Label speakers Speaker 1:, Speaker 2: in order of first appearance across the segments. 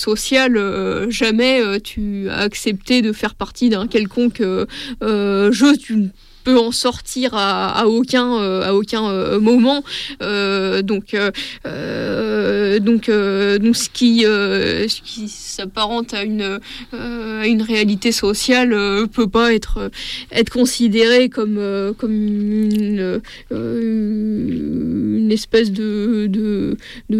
Speaker 1: social, jamais tu as accepté de faire partie d'un quelconque jeu. Tu peut en sortir à aucun moment. Donc ce qui s'apparente à une réalité sociale peut pas être considéré comme une espèce de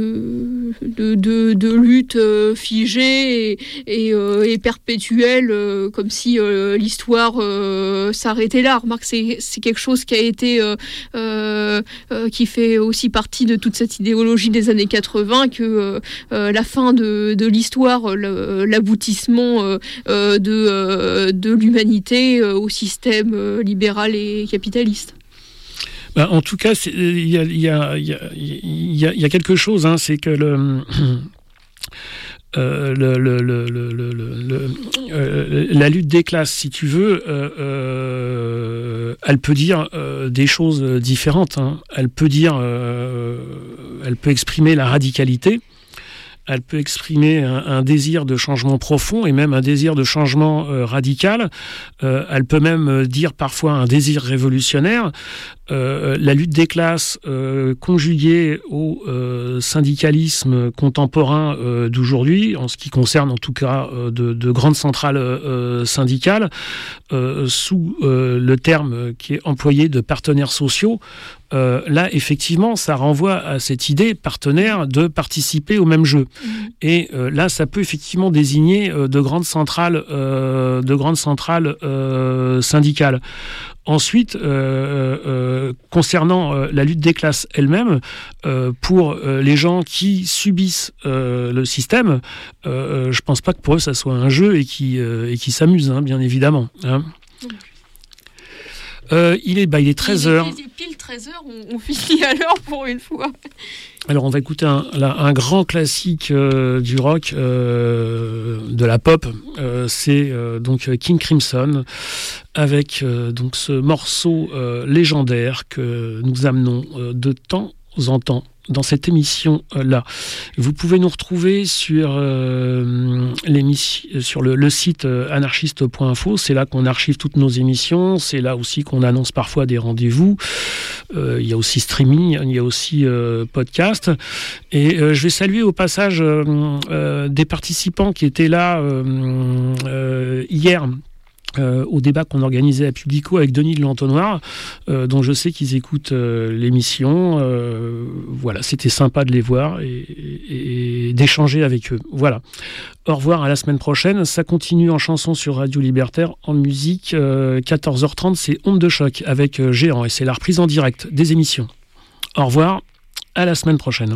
Speaker 1: lutte figée et perpétuelle, comme si l'histoire s'arrêtait là. Remarque, c'est quelque chose qui a été qui fait aussi partie de toute cette idéologie des années 80, que la fin de l'histoire, l'aboutissement de l'humanité au système libéral et capitaliste.
Speaker 2: En tout cas, il y a quelque chose, hein, c'est que la lutte des classes, si tu veux, elle peut dire des choses différentes, hein. Elle peut exprimer la radicalité. Elle peut exprimer un désir de changement profond et même un désir de changement radical. Elle peut même dire parfois un désir révolutionnaire. La lutte des classes conjuguée au syndicalisme contemporain d'aujourd'hui, en ce qui concerne en tout cas de grandes centrales syndicales, sous le terme qui est employé de partenaires sociaux, là, effectivement, ça renvoie à cette idée partenaire de participer au même jeu. Et là, ça peut effectivement désigner de grandes centrales syndicales. Ensuite, concernant la lutte des classes elle-même, pour les gens qui subissent le système, je pense pas que pour eux ça soit un jeu et qui s'amusent, hein, bien évidemment. Hein. Il est 13h.
Speaker 1: Il est pile 13h, on finit à l'heure pour une fois.
Speaker 2: Alors on va écouter un grand classique du rock, de la pop, c'est donc King Crimson, avec donc ce morceau légendaire que nous amenons de temps en temps dans cette émission-là. Vous pouvez nous retrouver sur le site anarchiste.info. C'est là qu'on archive toutes nos émissions. C'est là aussi qu'on annonce parfois des rendez-vous. Il y a aussi streaming, il y a aussi podcast. Et je vais saluer au passage des participants qui étaient là hier, au débat qu'on organisait à Publico avec Denis de l'Entonnoir, dont je sais qu'ils écoutent l'émission. Voilà, c'était sympa de les voir et d'échanger avec eux. Voilà. Au revoir, à la semaine prochaine. Ça continue en chanson sur Radio Libertaire, en musique. 14h30, c'est Onde de choc avec Géant, et c'est la reprise en direct des émissions. Au revoir, à la semaine prochaine.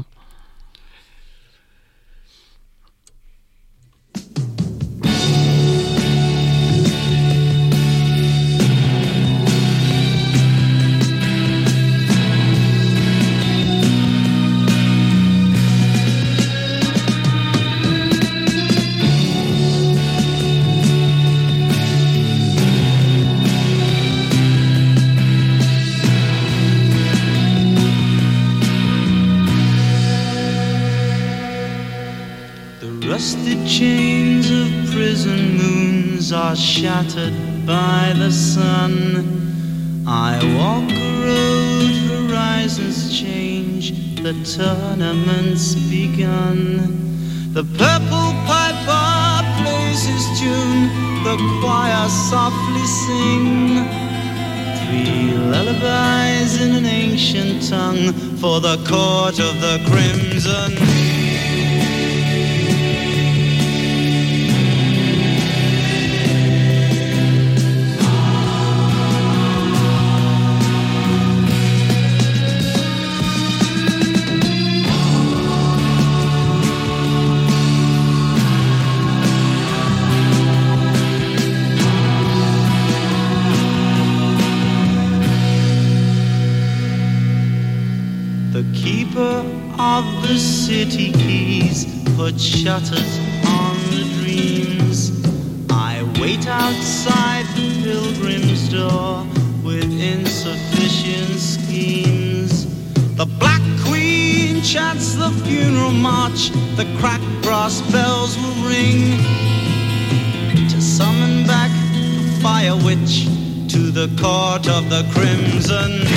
Speaker 3: Rusted chains of prison moons are shattered by the sun. I walk a road, horizons change, the tournament's begun. The purple piper plays his tune, the choir softly sing. 3 lullabies in an ancient tongue for the court of the crimson. Of the city keys put shutters on the dreams. I wait outside the pilgrim's door with insufficient schemes. The Black Queen chants the funeral march, the cracked brass bells will ring to summon back the fire witch to the court of the crimson.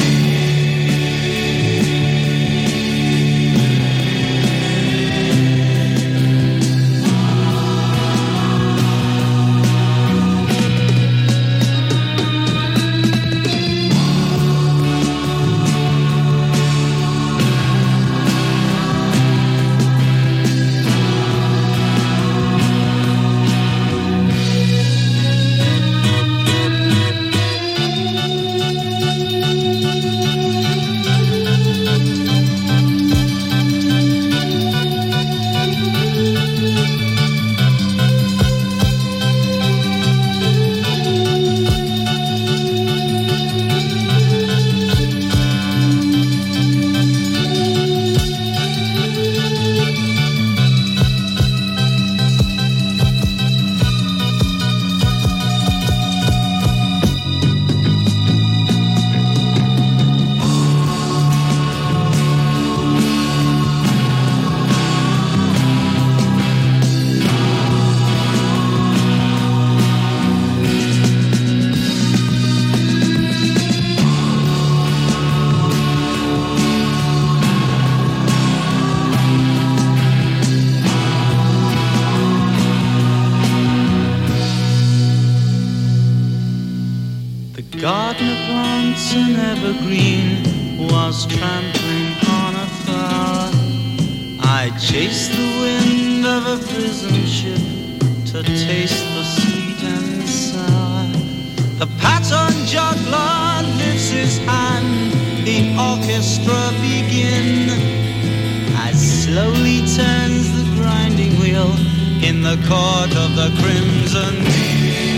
Speaker 3: Gardener plants an evergreen was trampling on a flower. I chased the wind of a prison ship to taste the sweet and sour. The pattern juggler lifts his hand, the orchestra begin, as slowly turns the grinding wheel in the court of the crimson.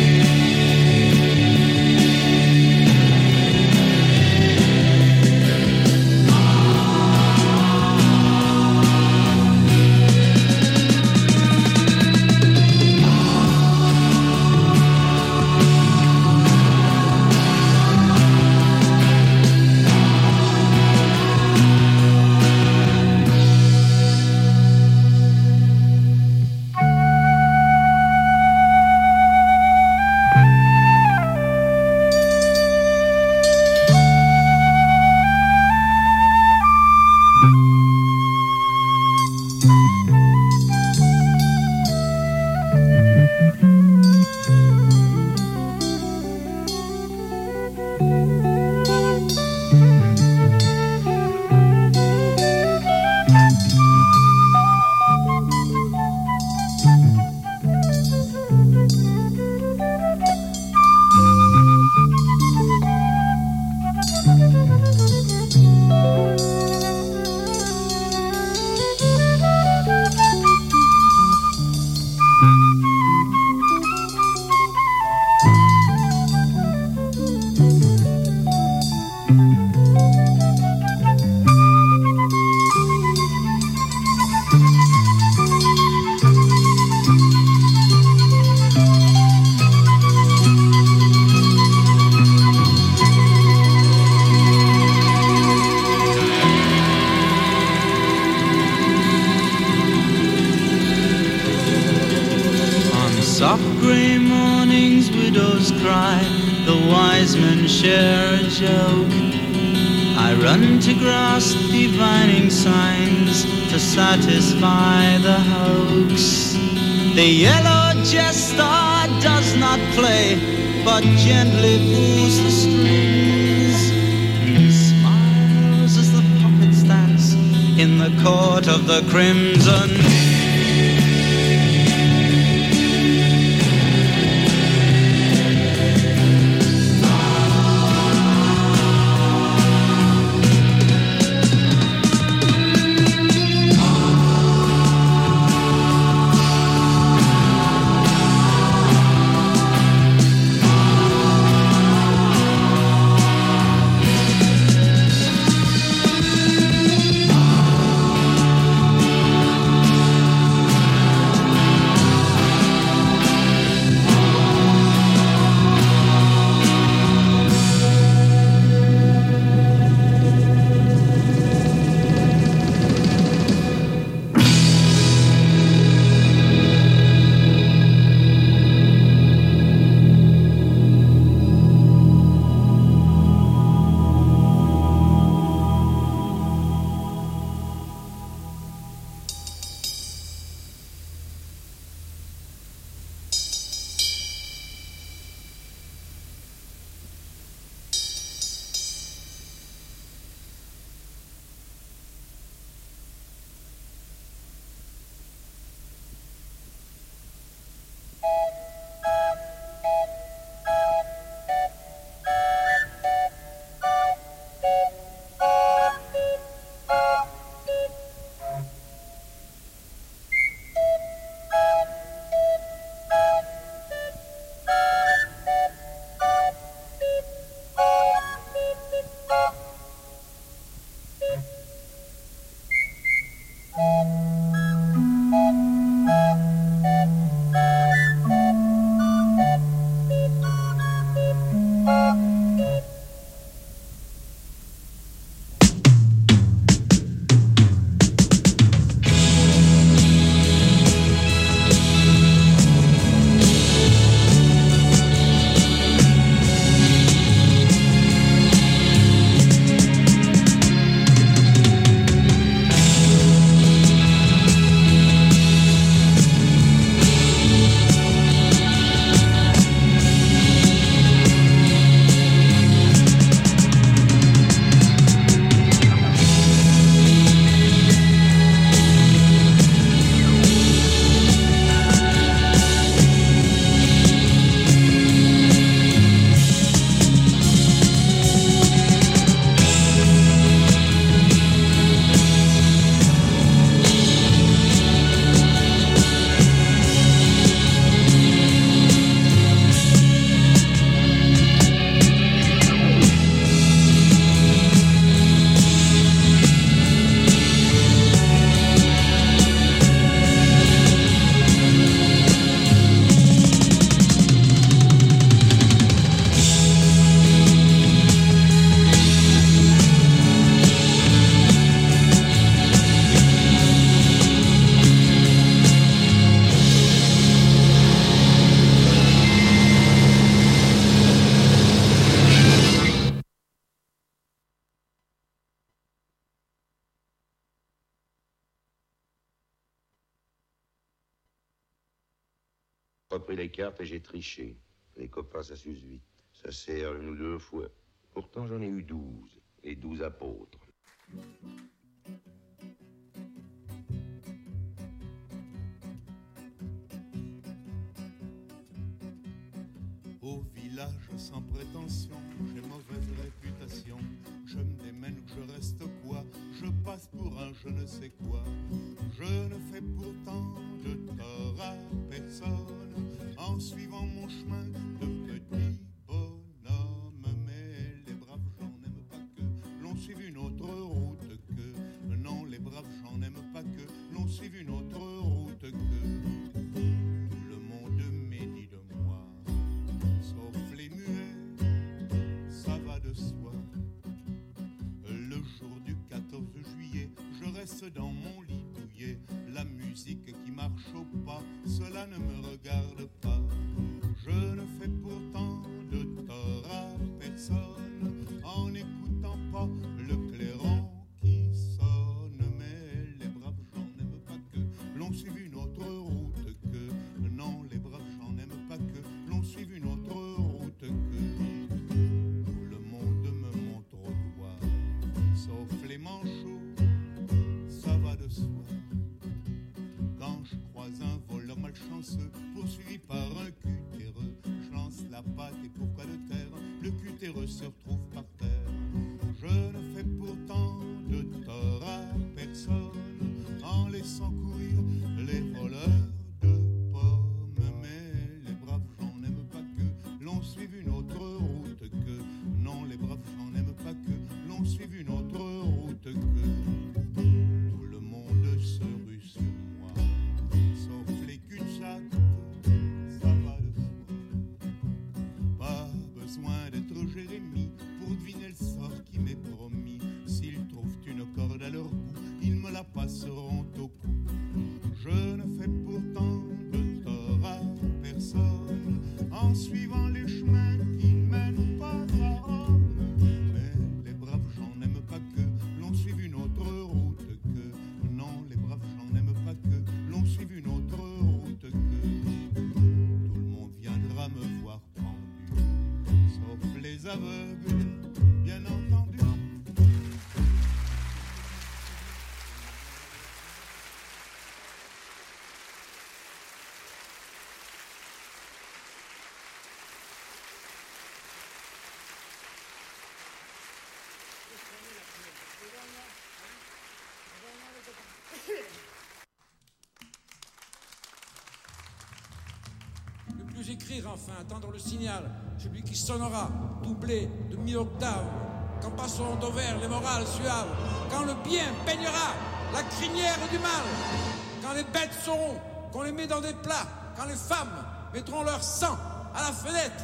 Speaker 3: Soft grey mornings widows cry, the wise men share a joke. I run to grasp divining signs to satisfy the hoax. The yellow jester does not play, but gently pulls the strings. He smiles as the puppets dance in the court of the crimson.
Speaker 4: Pas pris les cartes et j'ai triché. Les copains, ça s'use vite. Ça sert une ou deux fois. Pourtant, j'en ai eu 12. Et 12 apôtres.
Speaker 5: Au village sans prétention, j'ai mauvaise réputation. Je me démène ou je reste quoi? Je passe pour un je ne sais quoi. Je ne fais pourtant de tort à personne en suivant mon chemin de petit bonhomme. Mais les braves gens n'aiment pas que l'on suive une autre route que. Non, les braves gens n'aiment pas que l'on suive une autre route que. Le monde médit de moi. Sauf les muets, ça va de soi. Le jour du 14 juillet, je reste dans mon lit douillet. La musique qui marche au pas, cela ne me regarde pas. Je ne fais pourtant de tort à personne en n'écoutant pas le clairon qui sonne. Mais les braves gens n'aiment pas que l'on suive une autre route que. Non, les braves gens n'aiment pas que l'on suive une autre route que. Tout le monde me montre au doigt, sauf les manchots, ça va de soi. Quand je croise un voleur malchanceux poursuivi par un cutéreux, je lance la patte et pourquoi de terre, le cutéreux se retrouve par terre. Je ne fais pourtant de tort à personne en laissant courir les voleurs de pommes. Mais les braves gens n'aiment pas que l'on suive une autre route que. Non, les braves gens n'aiment pas que l'on suive une autre route que. Tout le monde se rue sur moi, sauf les cul-de-sac, ça va de soi. Pas besoin d'être Jérémie pour deviner le sort qui m'est promis. S'ils trouvent une corde à leur goût, ils me la passeront au cou. Je ne fais pourtant de tort à personne en suivant les chemins qui ne mènent pas à Rome. Mais les braves gens n'aiment pas que l'on suive une autre route que. Non, les braves gens n'aiment pas que l'on suive une autre route que. Tout le monde viendra me voir pendu, sauf les aveugles, bien entendu.
Speaker 6: Ne plus écrire enfin, attendre le signal, celui qui sonnera, doublé de 1000 octaves. Quand passeront au vert les morales suaves, quand le bien peignera la crinière du mal, quand les bêtes sauront qu'on les met dans des plats, quand les femmes mettront leur sang à la fenêtre.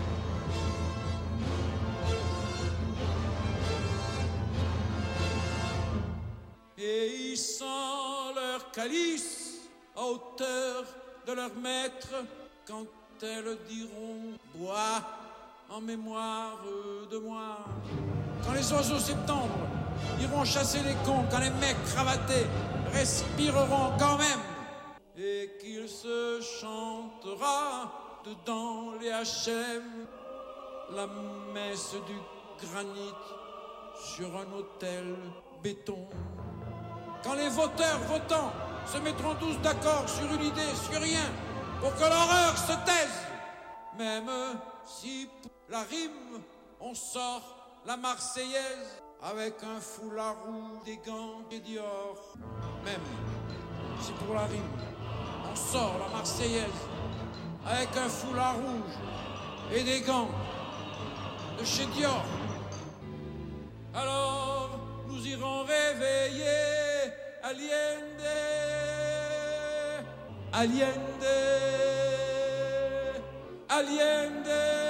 Speaker 6: Et ils sentent leur calice à hauteur de leur maître quand elles diront « Bois en mémoire de moi ». Quand les oiseaux septembre iront chasser les cons, quand les mecs cravatés respireront quand même, et qu'il se chantera dedans les HM la messe du granit sur un autel béton. Quand les voteurs votants se mettront tous d'accord sur une idée, sur rien, pour que l'horreur se taise. Même si pour la rime, on sort la Marseillaise avec un foulard rouge, des gants et Dior. Même si pour la rime, on sort la Marseillaise avec un foulard rouge et des gants de chez Dior. Alors nous irons réveiller Allende, Allende, Allende,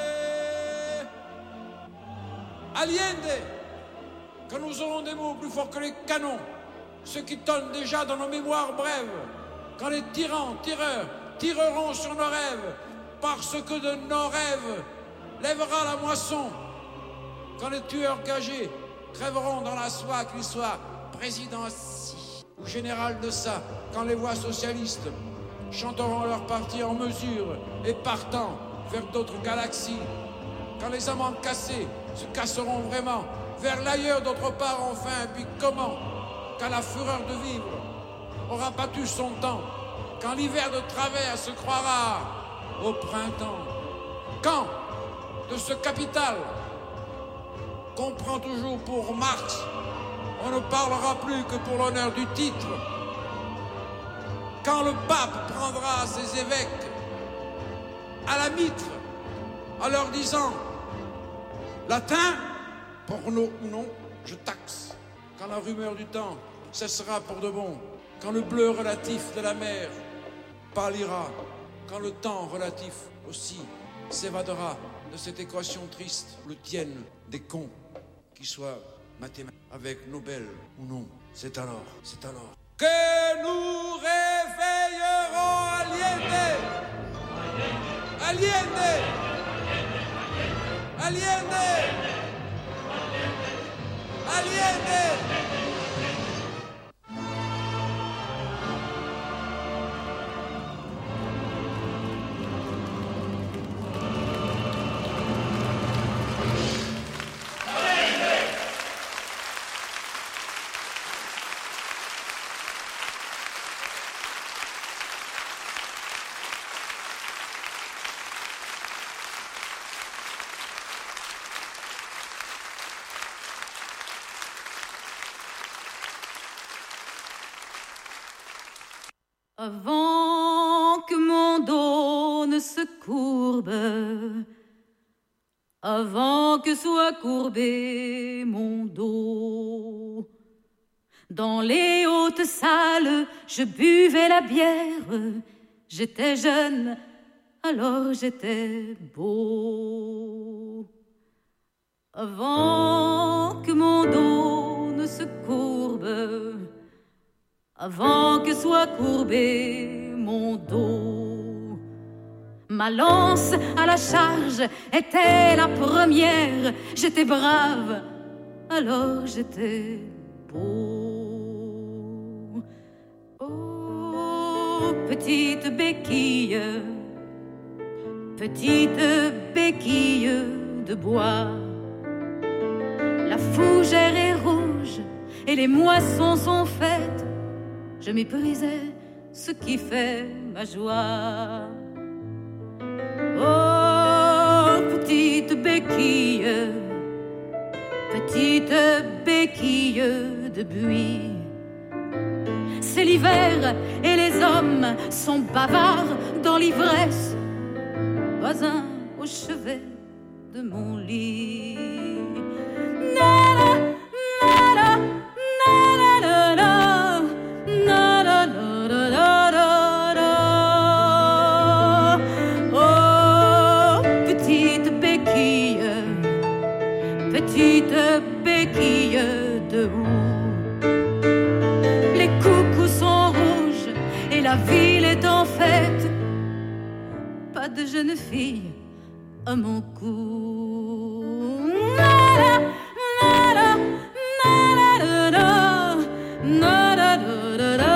Speaker 6: Allende. Quand nous aurons des mots plus forts que les canons, ceux qui tonnent déjà dans nos mémoires brèves, quand les tyrans, tireurs, tireront sur nos rêves, parce que de nos rêves lèvera la moisson, quand les tueurs gagés crèveront dans la soie, qu'ils soient président ci ou général de ça, quand les voix socialistes chanteront leur partie en mesure et partant vers d'autres galaxies. Quand les amants cassés se casseront vraiment vers l'ailleurs d'autre part enfin, puis comment? Quand la fureur de vivre aura battu son temps, quand l'hiver de travers se croira au printemps, quand de ce capital qu'on prend toujours pour Marx, on ne parlera plus que pour l'honneur du titre, quand le pape prendra ses évêques à la mitre en leur disant latin, porno ou non, je taxe. Quand la rumeur du temps cessera pour de bon, quand le bleu relatif de la mer pâlira, quand le temps relatif aussi s'évadera de cette équation triste, le tienne des cons, qui soit mathématique avec Nobel ou non, c'est alors que nous réveillerons aliénés, aliénés, aliénés, aliénés.
Speaker 7: Avant que mon dos ne se courbe, avant que soit courbé mon dos, dans les hautes salles, je buvais la bière. J'étais jeune, alors j'étais beau. Avant que mon dos ne se courbe, avant que soit courbé mon dos, ma lance à la charge était la première. J'étais brave, alors j'étais beau. Oh, petite béquille de bois, la fougère est rouge et les moissons sont faites. Je méprisais ce qui fait ma joie. Oh, petite béquille de buis. C'est l'hiver et les hommes sont bavards dans l'ivresse. Pas un au chevet de mon lit. Nana, nana, nana, nana. Petite béquille de houx. Les coucous sont rouges et la ville est en fête. Pas de jeune fille à mon cou. Nada, nada, nada, nada, nada, nada.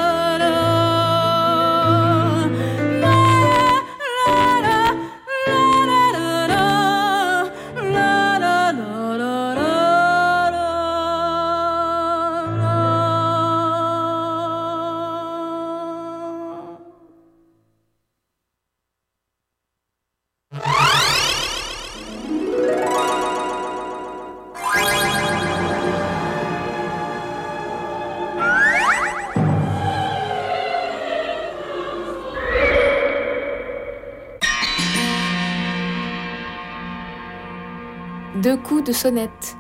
Speaker 8: Deux coups de sonnette.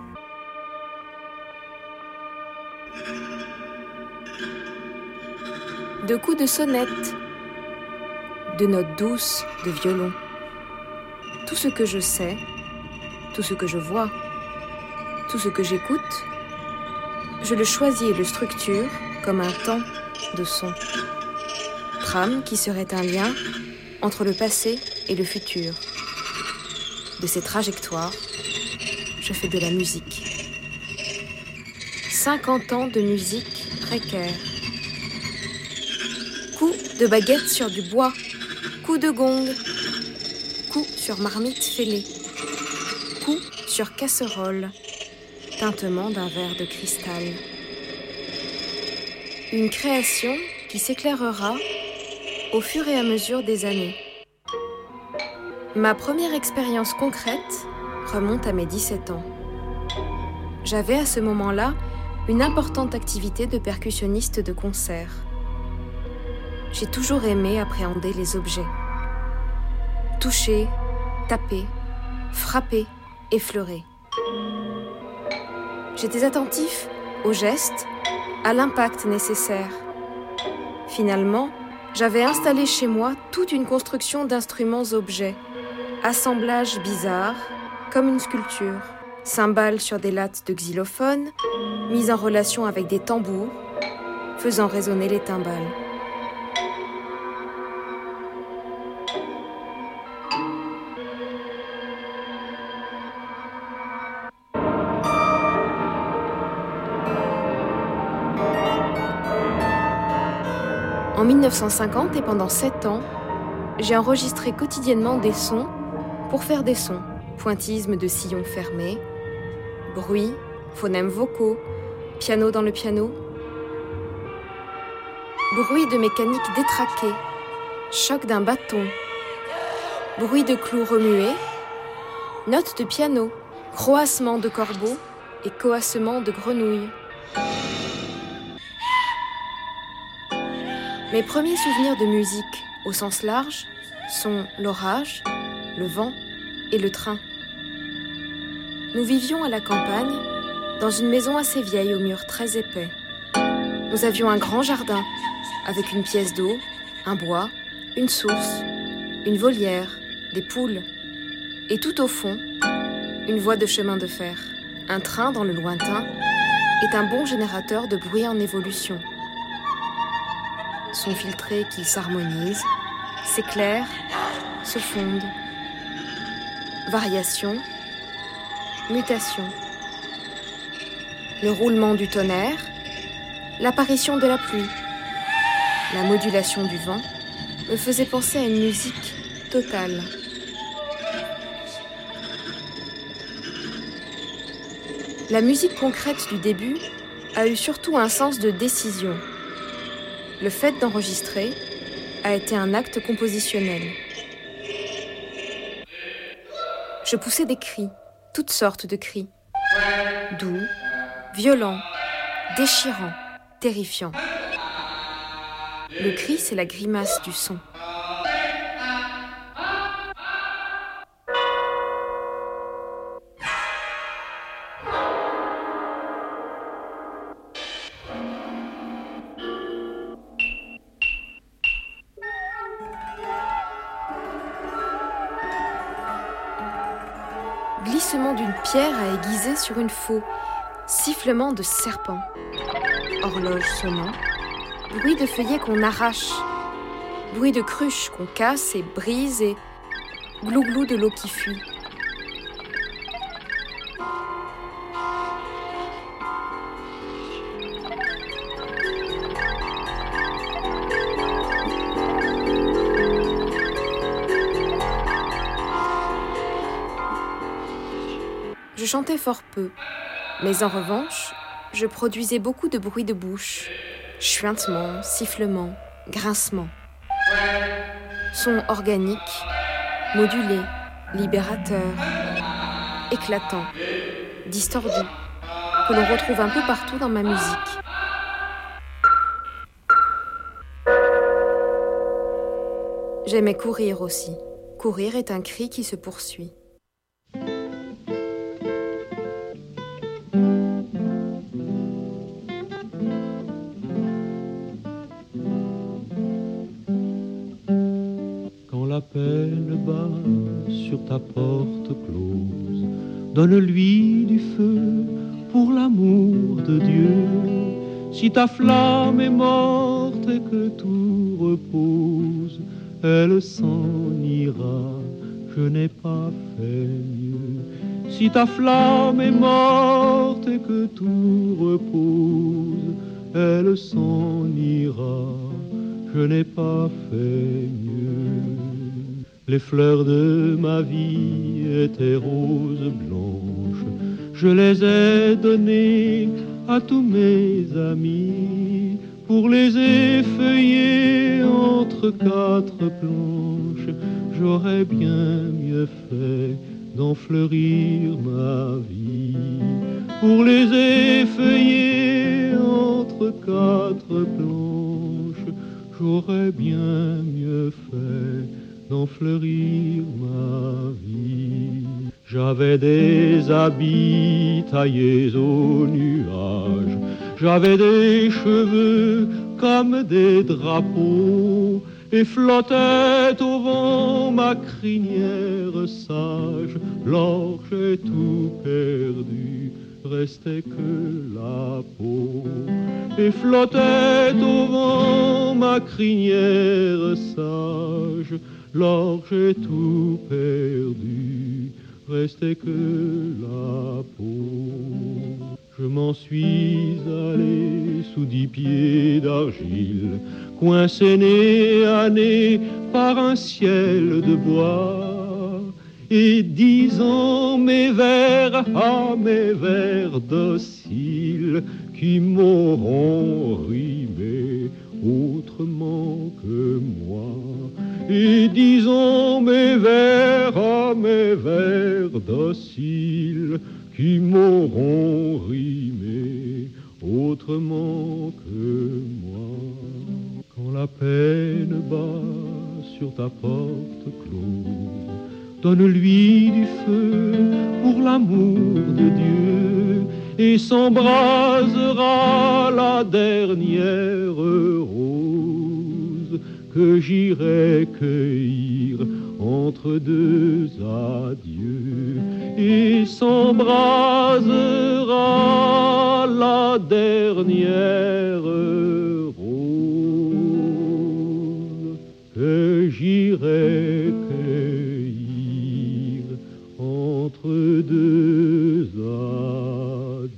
Speaker 8: Deux coups de sonnette. Deux notes douces de violon. Tout ce que je sais, tout ce que je vois, tout ce que j'écoute, je le choisis et le structure comme un temps de son. Trame qui serait un lien entre le passé et le futur. De ces trajectoires, je fais de la musique. 50 ans de musique précaire. Coup de baguettes sur du bois, coups de gong, coups sur marmite fêlée, coups sur casserole, tintement d'un verre de cristal. Une création qui s'éclairera au fur et à mesure des années. Ma première expérience concrète remonte à mes 17 ans. J'avais à ce moment-là une importante activité de percussionniste de concert. J'ai toujours aimé appréhender les objets. Toucher, taper, frapper, effleurer. J'étais attentif aux gestes, à l'impact nécessaire. Finalement, j'avais installé chez moi toute une construction d'instruments-objets, assemblage bizarre, comme une sculpture, cymbales sur des lattes de xylophone, mises en relation avec des tambours, faisant résonner les timbales. En 1950 et pendant 7 ans, j'ai enregistré quotidiennement des sons pour faire des sons. Pointillisme de sillons fermés, bruit, phonèmes vocaux, piano dans le piano, bruit de mécanique détraquée, choc d'un bâton, bruit de clous remués, notes de piano, croassement de corbeaux et coassement de grenouilles. Mes premiers souvenirs de musique, au sens large, sont l'orage, le vent et le train. Nous vivions à la campagne, dans une maison assez vieille aux murs très épais. Nous avions un grand jardin, avec une pièce d'eau, un bois, une source, une volière, des poules, et tout au fond, une voie de chemin de fer. Un train dans le lointain est un bon générateur de bruit en évolution. Sons filtrés qui s'harmonisent, s'éclairent, se fondent. Variation, mutation. Le roulement du tonnerre, l'apparition de la pluie, la modulation du vent me faisait penser à une musique totale. La musique concrète du début a eu surtout un sens de décision. Le fait d'enregistrer a été un acte compositionnel. Je poussais des cris, toutes sortes de cris. Doux, violents, déchirants, terrifiants. Le cri, c'est la grimace du son. Glissement d'une pierre à aiguiser sur une faux, sifflement de serpent, horloge sonnant, bruit de feuillets qu'on arrache, bruit de cruches qu'on casse et brise et glou-glou de l'eau qui fuit. Je chantais fort peu, mais en revanche, je produisais beaucoup de bruit de bouche, chuintements, sifflements, grincements. Sons organiques, modulés, libérateurs, éclatants, distordus, que l'on retrouve un peu partout dans ma musique. J'aimais courir aussi. Courir est un cri qui se poursuit.
Speaker 9: La peine bat sur ta porte close, donne-lui du feu pour l'amour de Dieu. Si ta flamme est morte et que tout repose, elle s'en ira, je n'ai pas fait mieux. Si ta flamme est morte et que tout repose, elle s'en ira, je n'ai pas fait mieux. Les fleurs de ma vie étaient roses blanches, je les ai données à tous mes amis pour les effeuiller entre quatre planches. J'aurais bien mieux fait d'en fleurir ma vie pour les effeuiller entre quatre planches. J'aurais bien mieux fait d'en fleurir ma vie. J'avais des habits taillés au nuage, j'avais des cheveux comme des drapeaux, et flottait au vent ma crinière sage. Lors j'ai tout perdu, restait que la peau, et flottait au vent ma crinière sage. Lors j'ai tout perdu, restait que la peau. Je m'en suis allé sous 10 pieds d'argile, coincé nez à nez par un ciel de bois, et disant mes vers, ah mes vers dociles, qui m'auront rimé autrement que moi. Et disons mes vers, ah mes vers dociles, qui m'auront rimé autrement que moi. Quand la peine bat sur ta porte close, donne-lui du feu pour l'amour de Dieu, et s'embrasera la dernière rose que j'irai cueillir entre deux adieux, et s'embrasera la dernière rose que j'irai cueillir entre deux adieux.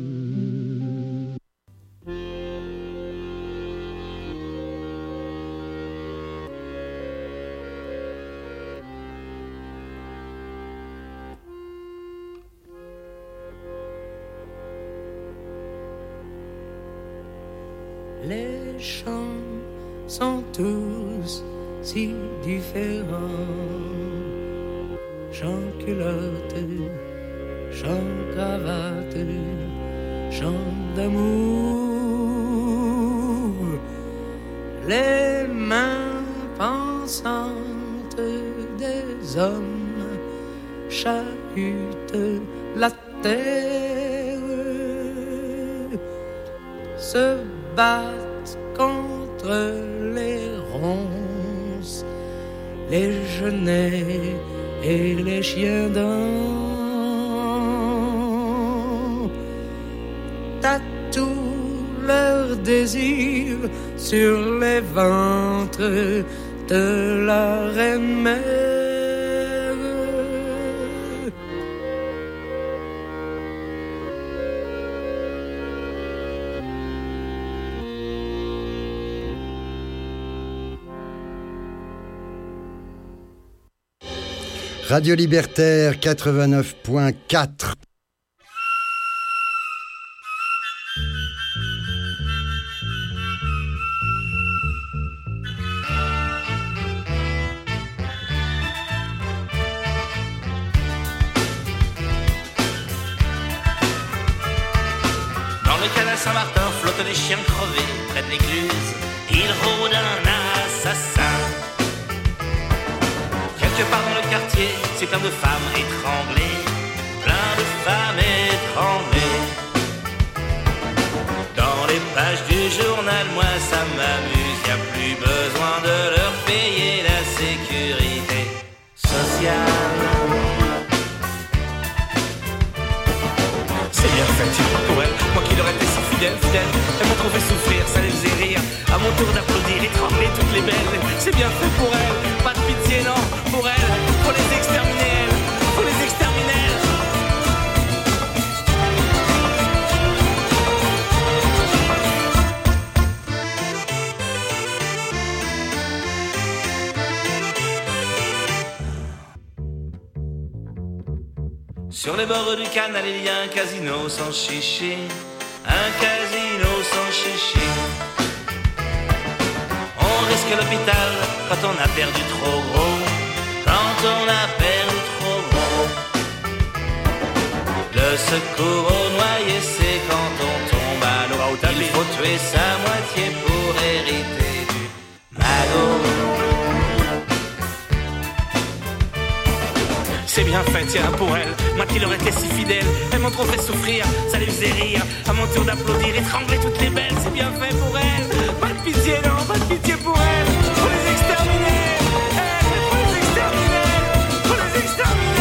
Speaker 10: Les chants sont tous si différents. Chant culotte, chant cravate, chant d'amour. Les mains pensantes des hommes chahutent la terre, se battent contre les ronces, les genêts et les chiens dents. Tatouent leur désir sur les ventres de la reine mère.
Speaker 11: Radio Libertaire 89.4.
Speaker 12: Dans le canal Saint-Martin flottent des chiens crevés près de l'écluse. Il rôde un assassin. Quelque part dans le quartier, c'est plein de femmes étranglées, plein de femmes étranglées. Dans les pages du journal, moi ça m'amuse, y a plus besoin de leur payer la sécurité sociale. C'est bien fait, pour elle, moi qui leur étais si fidèle, elles m'ont trouvé souffrir, ça les faisait rire. À mon tour d'applaudir, étrangler toutes les belles. C'est bien fait pour elles, pas de pitié non, pour elles, faut les exterminer elles, faut les exterminer elles. Sur les bords du canal, il y a un casino sans chichi. Un casino sans chichi. On risque l'hôpital quand on a perdu trop gros. Quand on a perdu trop gros. Le secours aux noyés, c'est quand on tombe à l'eau. Il faut tuer sa moitié pour hériter du magot. C'est bien fait, tiens, pour elle. Moi qui leur étais si fidèle, elles m'ont trop fait souffrir, ça les faisait rire. À mon tour d'applaudir, étrangler toutes les belles. C'est bien fait pour elle. Pas de pitié, non, pas de pitié pour elle. Faut les exterminer. Faut les exterminer. Faut les exterminer.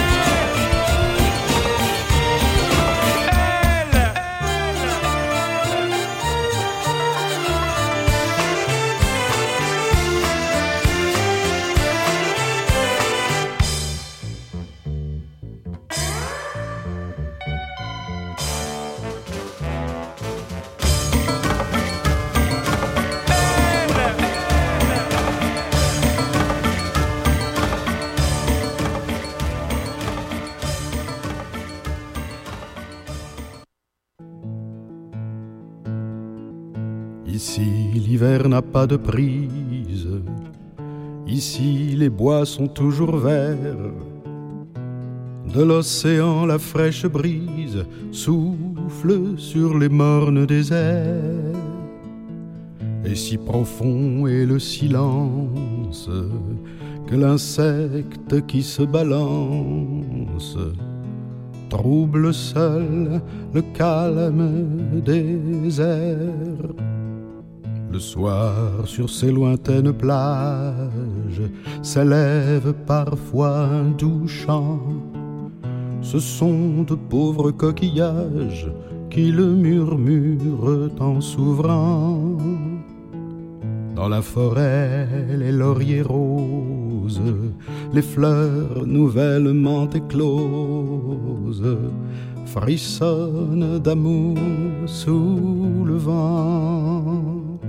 Speaker 9: Ici, l'hiver n'a pas de prise. Ici, les bois sont toujours verts. De l'océan, la fraîche brise souffle sur les mornes déserts. Et si profond est le silence que l'insecte qui se balance trouble seul le calme des airs. Le soir, sur ces lointaines plages, s'élève parfois un doux chant. Ce sont de pauvres coquillages qui le murmurent en s'ouvrant. Dans la forêt, les lauriers roses, les fleurs nouvellement écloses, frissonnent d'amour sous le vent.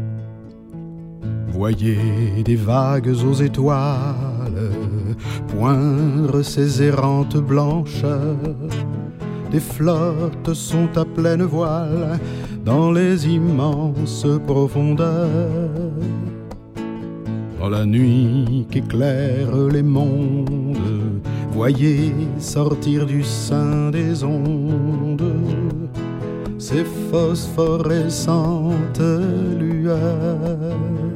Speaker 9: Voyez des vagues aux étoiles poindre ces errantes blancheurs. Des flottes sont à pleine voile dans les immenses profondeurs. Dans la nuit qu'éclairent les mondes, voyez sortir du sein des ondes ces phosphorescentes lueurs.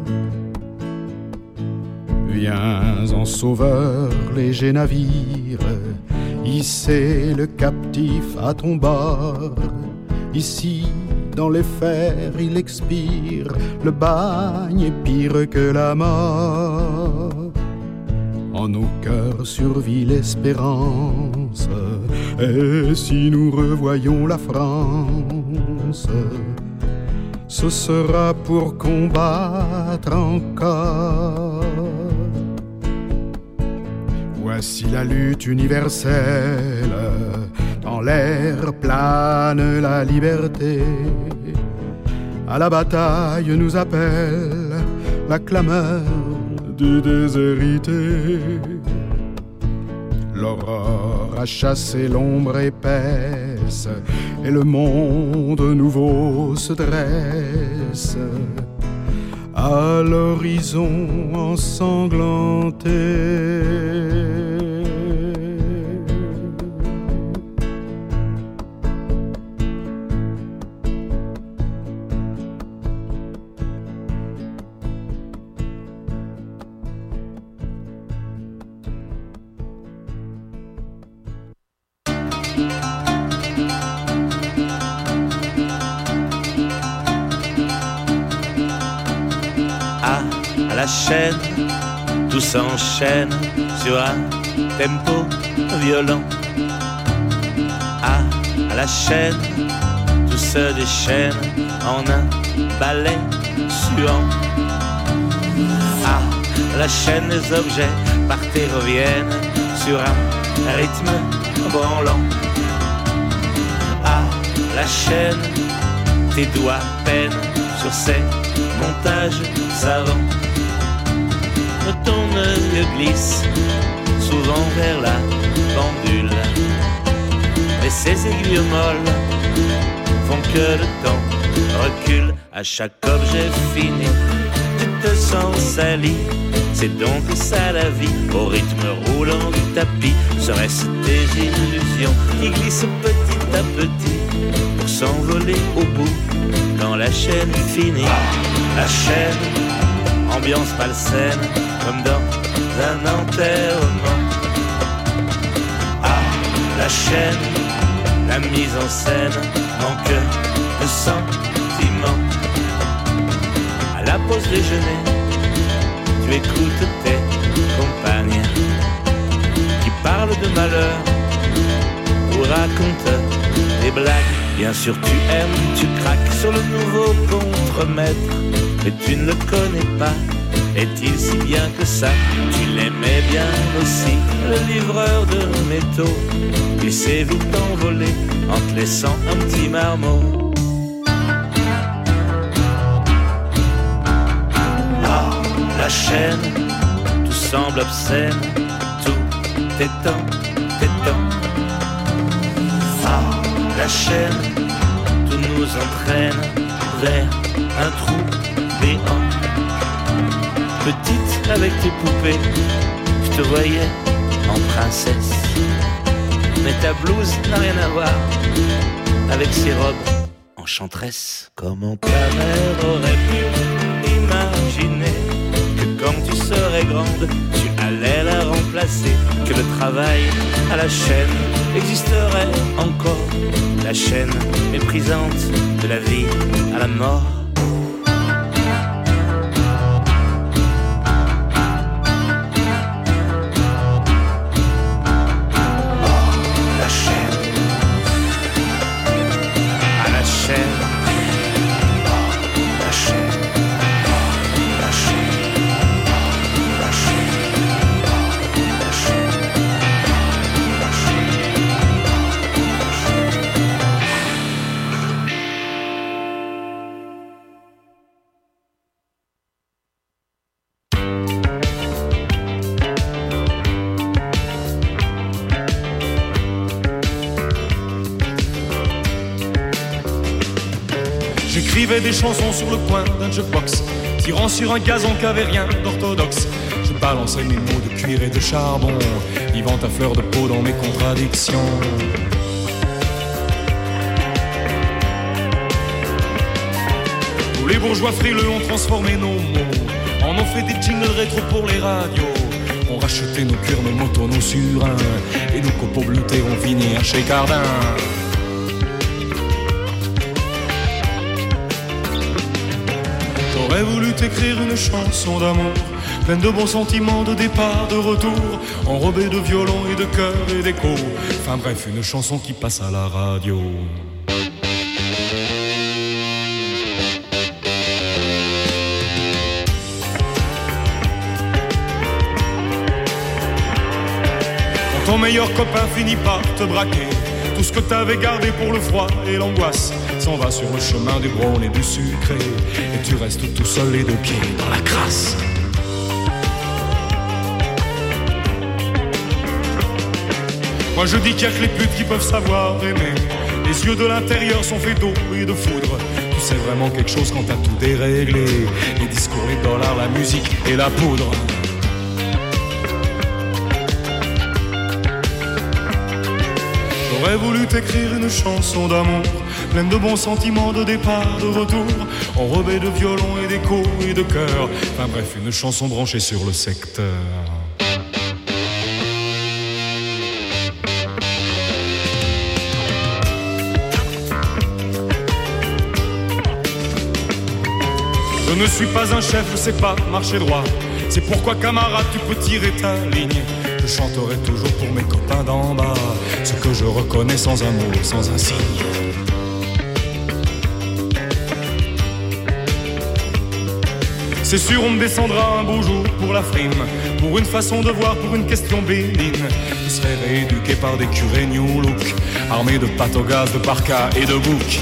Speaker 9: Viens en sauveur, léger navire, hisser le captif à ton bord. Ici, dans les fers, il expire, le bagne est pire que la mort. En nos cœurs survit l'espérance, et si nous revoyons la France, ce sera pour combattre encore. Voici la lutte universelle, dans l'air plane la liberté. À la bataille nous appelle la clameur du déshérité. L'aurore a chassé l'ombre épaisse et le monde nouveau se dresse. À l'horizon ensanglanté.
Speaker 12: À la chaîne, tout s'enchaîne sur un tempo violent. À la chaîne, tout se déchaîne en un ballet suant. À la chaîne, les objets partent et reviennent sur un rythme branlant. À la chaîne, tes doigts peinent sur ces montages savants. Ton œil glisse souvent vers la pendule.
Speaker 3: ces aiguilles molles font que le temps recule à chaque objet fini. Tu te sens sali, c'est donc ça la vie. Au rythme roulant du tapis, serait-ce tes illusions qui glissent petit à petit pour s'envoler au bout quand la chaîne finit. La chaîne, ambiance malsaine, comme dans un enterrement. Ah, la chaîne, la mise en scène manque de sentiment. À la pause déjeuner, tu écoutes tes compagnes qui parlent de malheur ou racontent des blagues. Bien sûr tu aimes, tu craques sur le nouveau contremaître, mais tu ne le connais pas. Est-il si bien que ça? Tu l'aimais bien aussi, le livreur de métaux. Il s'est vite envolé en te laissant un petit marmot. Ah, la chaîne, tout semble obscène, tout est temps, Ah, la chaîne, tout nous entraîne vers un trou béant. Petite avec tes poupées, je te voyais en princesse. Mais ta blouse n'a rien à voir avec ces robes enchanteresses. Comment ta mère aurait pu imaginer que quand tu serais grande, tu allais la remplacer, que le travail à la chaîne existerait encore, la chaîne méprisante de la vie à la mort.
Speaker 13: J'écrivais des chansons sur le coin d'un jukebox, tirant sur un gazon qu'avait rien d'orthodoxe. Je balançais mes mots de cuir et de charbon, vivant à fleur de peau dans mes contradictions. Tous les bourgeois frileux ont transformé nos mots, en ont fait des jingles rétro pour les radios. On racheté nos cuirs, nos motos, nos surins, et nos copeaux bleutés ont fini à chez Cardin. J'aurais voulu t'écrire une chanson d'amour, pleine de bons sentiments, de départ, de retour, enrobée de violon et de chœur et d'écho. Enfin bref, une chanson qui passe à la radio. Quand ton meilleur copain finit par te braquer, tout ce que t'avais gardé pour le froid et l'angoisse s'en va sur le chemin du brownie et du sucré, et tu restes tout seul les deux pieds dans la crasse. Moi je dis qu'il y a que les putes qui peuvent savoir aimer. Les yeux de l'intérieur sont faits d'eau et de foudre. Tu sais vraiment quelque chose quand t'as tout déréglé. Les discours, les dollars, la musique et la poudre. J'aurais voulu t'écrire une chanson d'amour, pleine de bons sentiments, de départ, de retour, enrobée de violon et d'écho et de chœur. Enfin bref, une chanson branchée sur le secteur. Je ne suis pas un chef, je sais pas marcher droit. C'est pourquoi camarade tu peux tirer ta ligne. Je chanterai toujours pour mes copains d'en bas, ce que je reconnais sans un mot, sans un signe. C'est sûr on me descendra un beau jour pour la frime, pour une façon de voir, pour une question bénigne. Je serai rééduqué par des curés new look, armés de pâte au gaz, de parka et de bouc.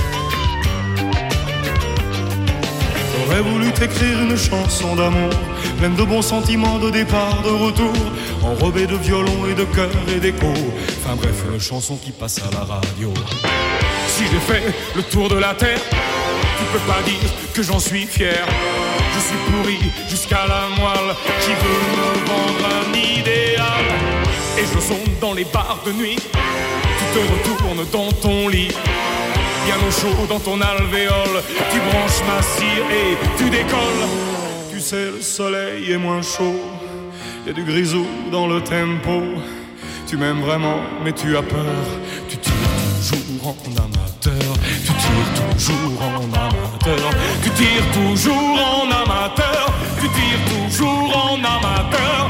Speaker 13: J'aurais voulu t'écrire une chanson d'amour, pleine de bons sentiments, de départ, de retour, enrobée de violon et de chœur et d'écho. Enfin bref, une chanson qui passe à la radio. Si j'ai fait le tour de la terre, tu peux pas dire que j'en suis fier. Je suis pourri jusqu'à la moelle, qui veut me vendre un idéal. Et je sonne dans les bars de nuit, tu te retournes dans ton lit, bien au chaud dans ton alvéole, tu branches ma cire et tu décolles. Tu sais, le soleil est moins chaud, y a du grisou dans le tempo. Tu m'aimes vraiment, mais tu as peur, tu tires toujours en amateur, tu tires toujours en amateur, tu tires toujours en amateur, tu tires toujours en amateur.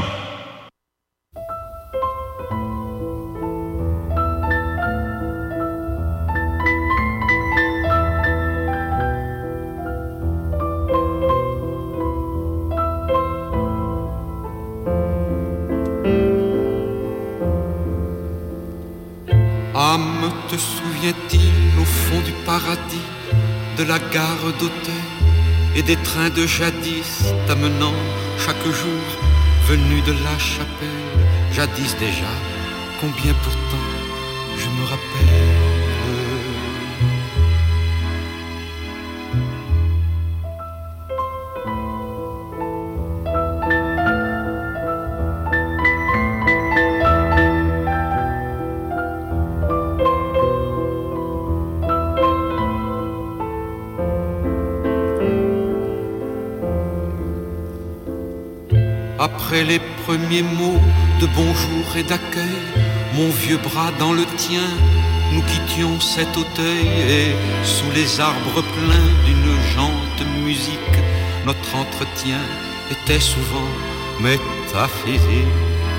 Speaker 14: Âme, te souviens-t-il au fond du paradis, de la gare d'Auteuil et des trains de jadis t'amenant chaque jour venu de la chapelle? Jadis déjà, combien pourtant je me rappelle. Après les premiers mots de bonjour et d'accueil, mon vieux bras dans le tien, nous quittions cet Auteuil et sous les arbres pleins d'une jante musique, notre entretien était souvent métaphysique.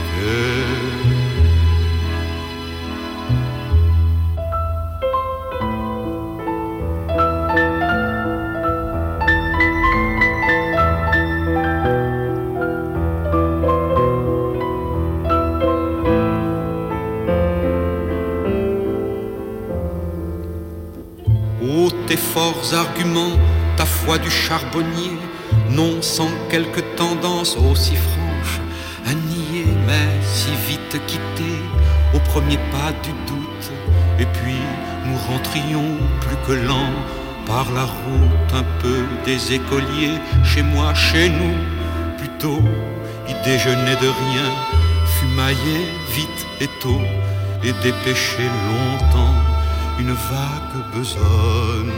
Speaker 14: Forts arguments, ta foi du charbonnier, non sans quelque tendance aussi franche à nier, mais si vite quitté au premier pas du doute. Et puis nous rentrions plus que lents par la route un peu des écoliers, chez moi, chez nous, plutôt, y déjeunait de rien, fumaillait vite et tôt, et dépêchait longtemps une vague besogne.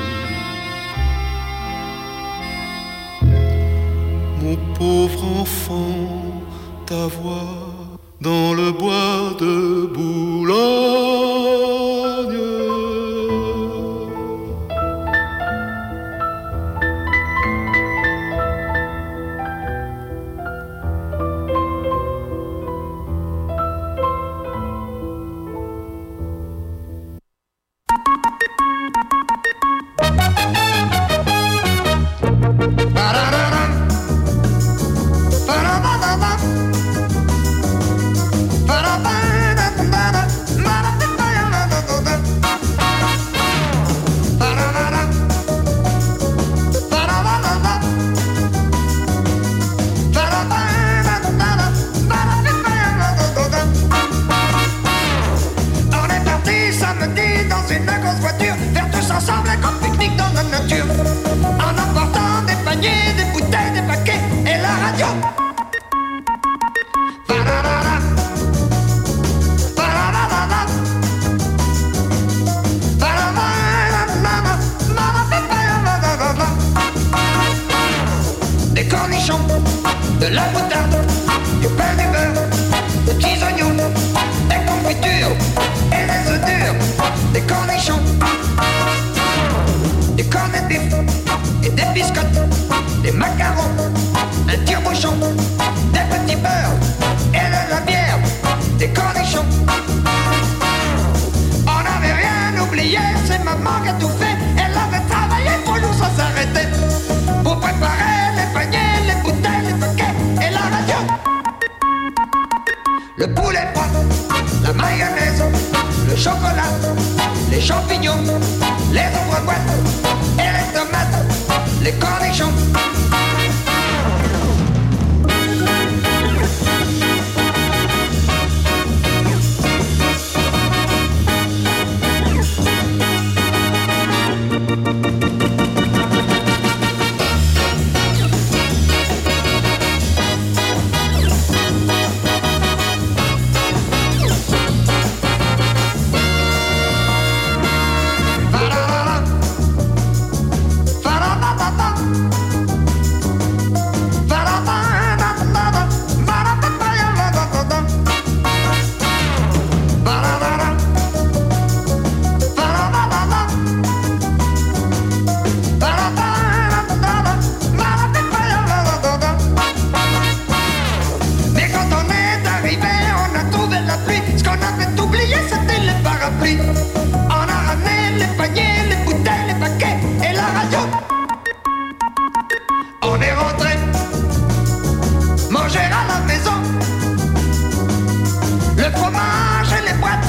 Speaker 14: Mon pauvre enfant, ta voix dans le bois de Boulogne.
Speaker 15: De la moutarde, du pain, du beurre, des petits oignons, des confitures et des œufs durs, des cornichons, des cornets de bif et des biscottes, des macarons, un tire-bouchon, des petits beurres et de la bière, des cornichons. On n'avait rien oublié, c'est maman qui a tout fait, elle avait travaillé pour nous sans s'arrêter, pour préparer les paniers, les bouteilles, les paquets et la radio. Le poulet froid, la mayonnaise, le chocolat, les champignons, les ouvre-boîtes et les tomates, les cornichons.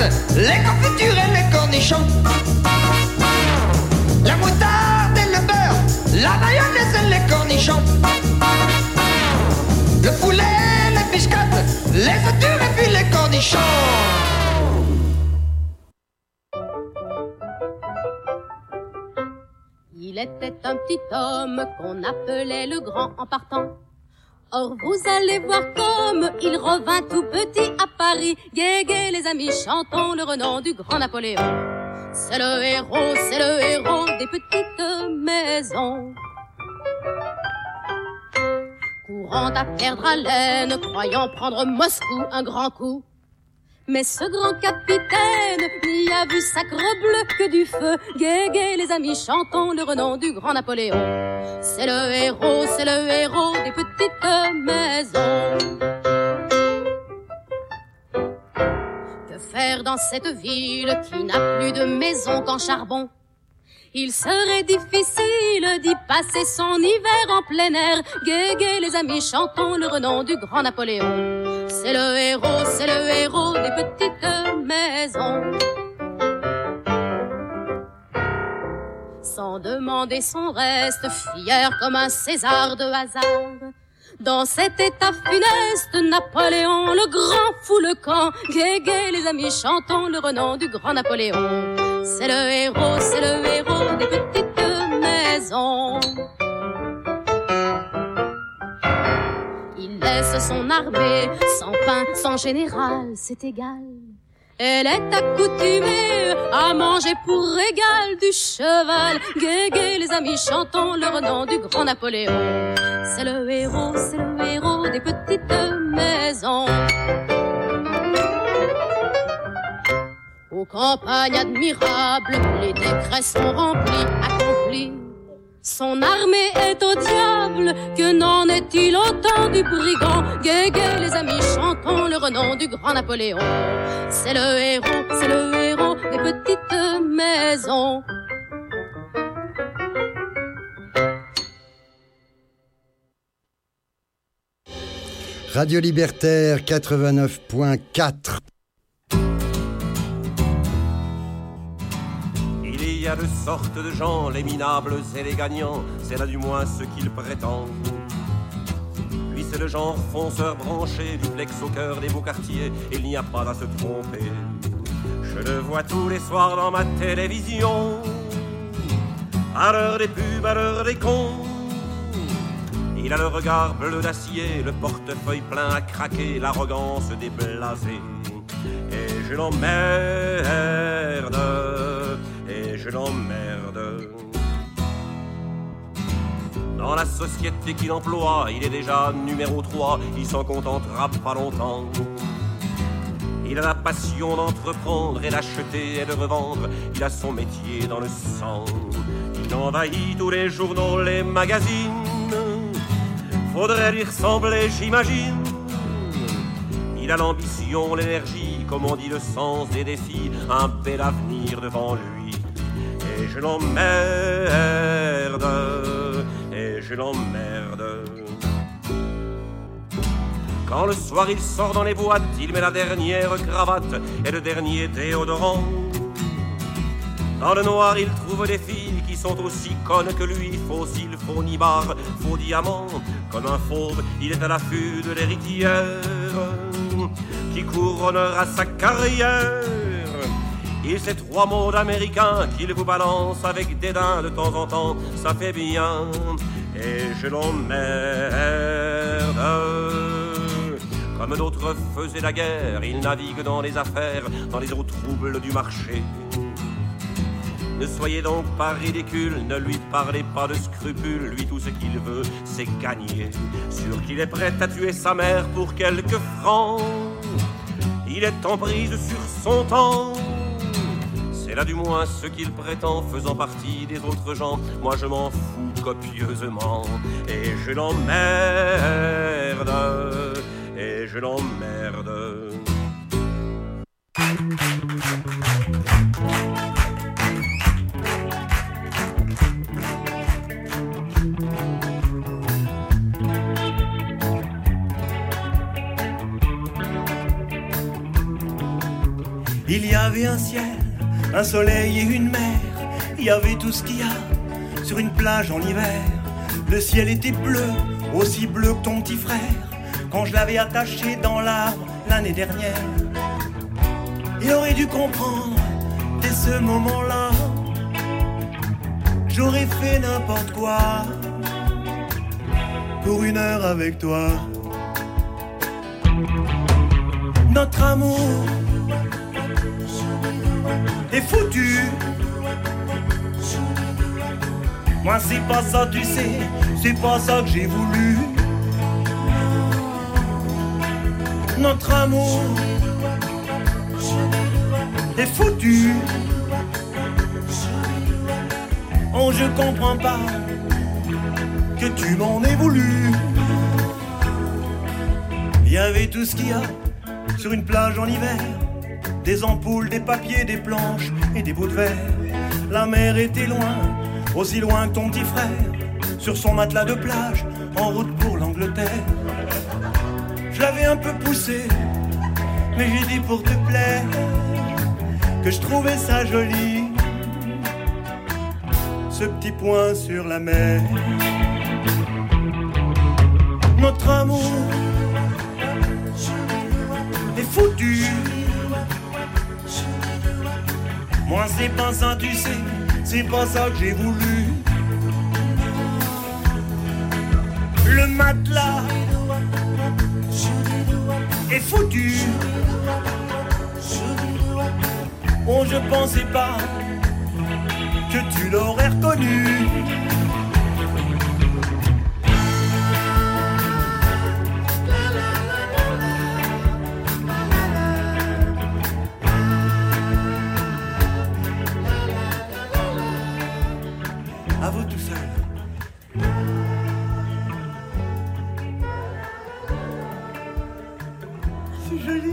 Speaker 15: les confitures et les cornichons. La moutarde et le beurre, la mayonnaise et les cornichons. Le poulet, les biscottes, les œufs durs et puis les cornichons.
Speaker 16: Il était un petit homme qu'on appelait le grand en partant. Or vous allez voir comme il revint tout petit à Paris. Gai, gai les amis, chantons le renom du grand Napoléon. C'est le héros des petites maisons. Courant à perdre haleine, croyant prendre Moscou un grand coup. Mais ce grand capitaine n'y a vu sacre bleu que du feu. Gai, gai les amis, chantons le renom du grand Napoléon. C'est le héros des petites maisons. Que faire dans cette ville qui n'a plus de maison qu'en charbon? Il serait difficile d'y passer son hiver en plein air. Gai, gai les amis, chantons le renom du grand Napoléon. C'est le héros des petites maisons. Sans demander son reste, fier comme un César de hasard. Dans cet état funeste, Napoléon, le grand fout le camp. Gai, gai les amis, chantons le renom du grand Napoléon. C'est le héros des petites maisons. Il laisse son armée, sans pain, sans général, c'est égal. Elle est accoutumée à manger pour régal du cheval. Gai, gai les amis, chantons le renom du grand Napoléon. C'est le héros des petites maisons. Aux campagnes admirables, les décrets sont remplis, accomplis. Son armée est au diable, que n'en est-il autant du brigand? Gai, gai les amis, chantons le renom du grand Napoléon. C'est le héros des petites maisons.
Speaker 11: Radio Libertaire 89.4.
Speaker 17: Il y a deux sortes de gens, les minables et les gagnants, c'est là du moins ce qu'ils prétendent. Puis c'est le genre fonceur branché, duplex au cœur des beaux quartiers, il n'y a pas à se tromper. Je le vois tous les soirs dans ma télévision, à l'heure des pubs, à l'heure des cons. Il a le regard bleu d'acier, le portefeuille plein à craquer, l'arrogance déblasée. Et je l'emmerde, et je l'emmerde. Dans la société qu'il emploie, il est déjà numéro 3, il s'en contentera pas longtemps. Il a la passion d'entreprendre et d'acheter et de revendre, il a son métier dans le sang. Il envahit tous les journaux, les magazines, faudrait lui ressembler, j'imagine. Il a l'ambition, l'énergie, comme on dit, le sens des défis, un bel avenir devant lui. Et je l'emmerde, et je l'emmerde. Quand le soir il sort dans les boîtes, il met la dernière cravate et le dernier déodorant. Dans le noir il trouve des filles qui sont aussi connes que lui, faux cils, faux nibards, faux diamants. Comme un fauve, il est à l'affût de l'héritière qui couronnera sa carrière. Il sait 3 mots d'américain qu'il vous balance avec dédain de temps en temps, ça fait bien. Et je l'emmerde. Comme d'autres faisaient la guerre, il navigue dans les affaires, dans les eaux troubles du marché. Ne soyez donc pas ridicule, ne lui parlez pas de scrupules, lui tout ce qu'il veut c'est gagner. Sûr qu'il est prêt à tuer sa mère pour quelques francs, il est en prise sur son temps. C'est là du moins ce qu'il prétend, faisant partie des autres gens. Moi je m'en fous copieusement, et je l'emmerde, et je l'emmerde.
Speaker 18: Il y avait un ciel, un soleil et une mer. Il y avait tout ce qu'il y a sur une plage en hiver. Le ciel était bleu, aussi bleu que ton petit frère, quand je l'avais attaché dans l'arbre l'année dernière. Il aurait dû comprendre dès ce moment-là, j'aurais fait n'importe quoi pour une heure avec toi. Notre amour est foutu. Moi c'est pas ça, tu sais, c'est pas ça que j'ai voulu. Notre amour est foutu. Oh, je comprends pas que tu m'en aies voulu. Il y avait tout ce qu'il y a sur une plage en hiver. Des ampoules, des papiers, des planches et des bouts de verre. La mer était loin, aussi loin que ton petit frère, sur son matelas de plage, en route pour l'Angleterre. Je l'avais un peu poussé, mais j'ai dit pour te plaire que je trouvais ça joli, ce petit point sur la mer. Notre amour est foutu. Moi c'est pas ça, tu sais, c'est pas ça que j'ai voulu. Le matelas est foutu. Oh, je pensais pas que tu l'aurais reconnu. À vous tout seul. C'est joli.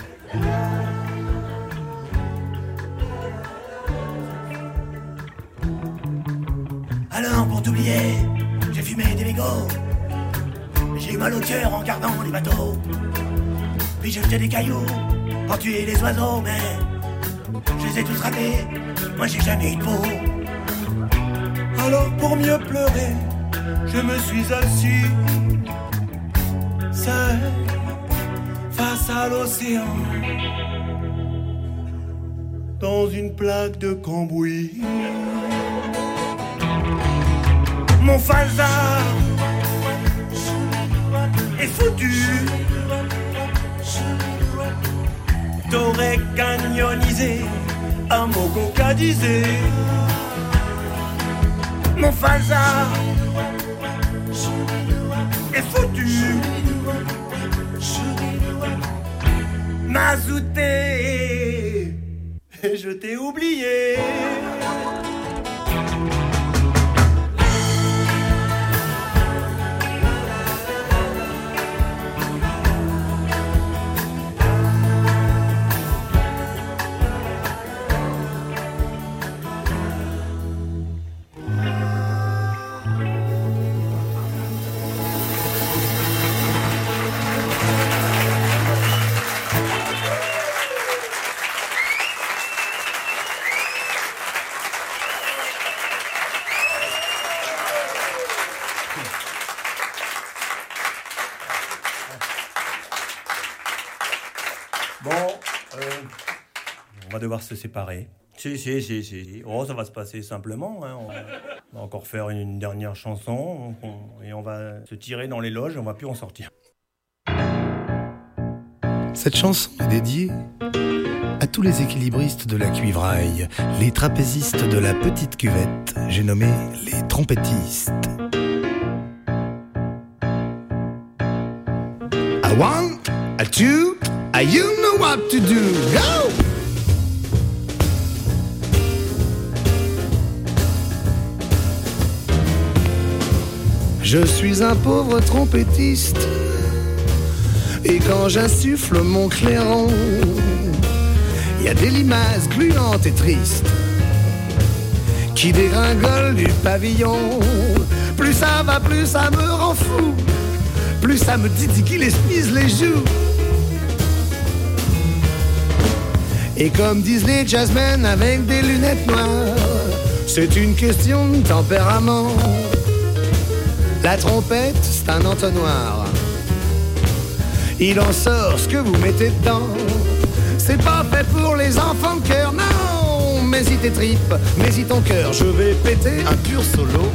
Speaker 18: Alors pour t'oublier, j'ai fumé des mégots. J'ai eu mal au cœur en regardant les bateaux. Puis j'ai jeté des cailloux pour tuer les oiseaux, mais je les ai tous ratés. Moi j'ai jamais eu de peau. Alors pour mieux pleurer, je me suis assis seul face à l'océan, dans une plaque de cambouis. Mon phasard est foutu. T'aurais cagnonisé un mot concadisé. Mon phasard est foutu. Mazouté, et je t'ai oublié. On va devoir se séparer. Si. Oh, ça va se passer simplement. Hein. On va encore faire une dernière chanson et on va se tirer dans les loges et on va plus en sortir.
Speaker 19: Cette chanson est dédiée à tous les équilibristes de la cuivraille, les trapézistes de la petite cuvette, j'ai nommé les trompettistes. A one, a two, a you know what to do. Go! Je suis un pauvre trompettiste, et quand j'insuffle mon clairon, y a des limaces gluantes et tristes qui dégringolent du pavillon. Plus ça va, plus ça me rend fou, plus ça me titille l'espise les joues. Et comme disent les jazzmen avec des lunettes noires, c'est une question de tempérament. La trompette, c'est un entonnoir. Il en sort ce que vous mettez dedans. C'est pas fait pour les enfants de cœur, non. Mais y tes tripes, mais y ton cœur. Je vais péter un pur solo.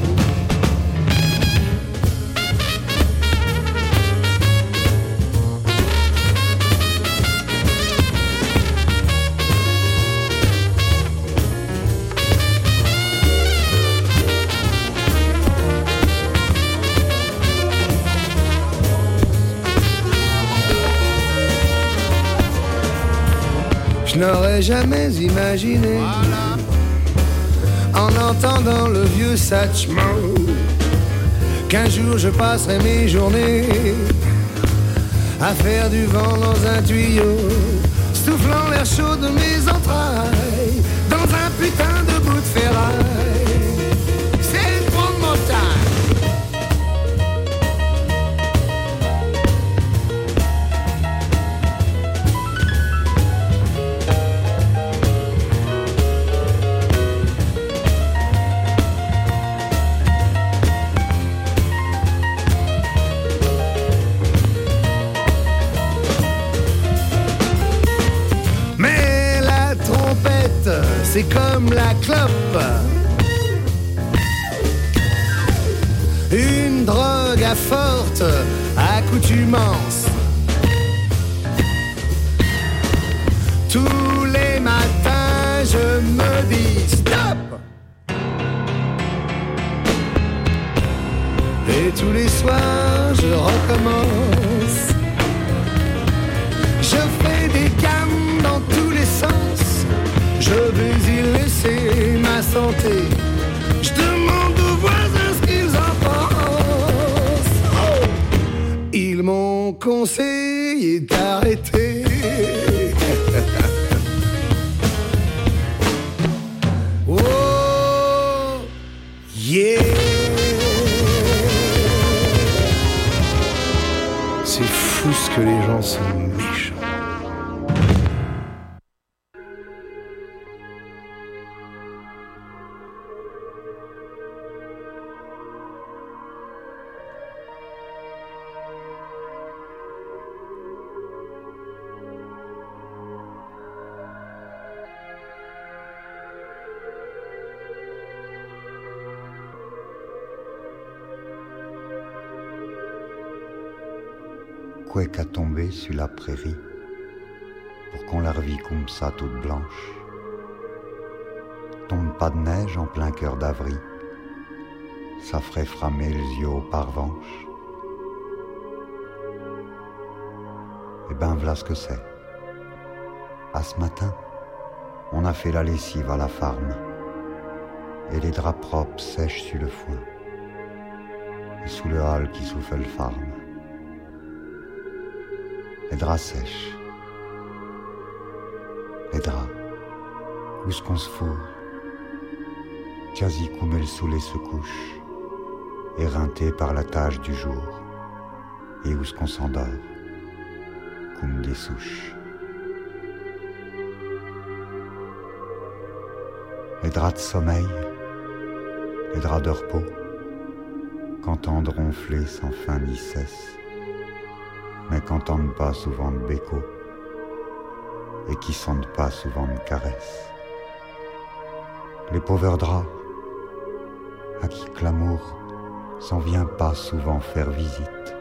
Speaker 19: Je n'aurais jamais imaginé, en entendant le vieux Satchmo, qu'un jour je passerai mes journées à faire du vent dans un tuyau, soufflant l'air chaud de mes entrailles dans un putain de bout de ferraille. C'est une grande montagne. C'est comme la clope, une drogue à forte accoutumance. Tous les matins je me dis stop, et tous les soirs je recommence. Je fais des gammes dans tous les sens. Je vais y laisser ma santé. Je demande aux voisins ce qu'ils en pensent. Oh, ils m'ont conseillé d'arrêter. Oh, yeah. C'est fou ce que les gens sont méchants.
Speaker 20: Couec a tombé sur la prairie pour qu'on la revit comme ça toute blanche. Tombe pas de neige en plein cœur d'avril, ça ferait framer les yeux au parvanche. Eh ben v'là ce que c'est. À ce matin, on a fait la lessive à la farme et les draps propres sèchent sur le foin et sous le hall qui souffle le farme. Les draps sèchent. Les draps, où est-ce qu'on se fourre? Quasi comme le soleil se couche, éreinté par la tâche du jour, et où est-ce qu'on s'endort, comme des souches. Les draps de sommeil, les draps de repos, qu'entendent ronfler sans fin ni cesse, mais qu'entendent pas souvent de béco, et qui sentent pas souvent de caresses. Les pauvres draps, à qui que l'amour s'en vient pas souvent faire visite.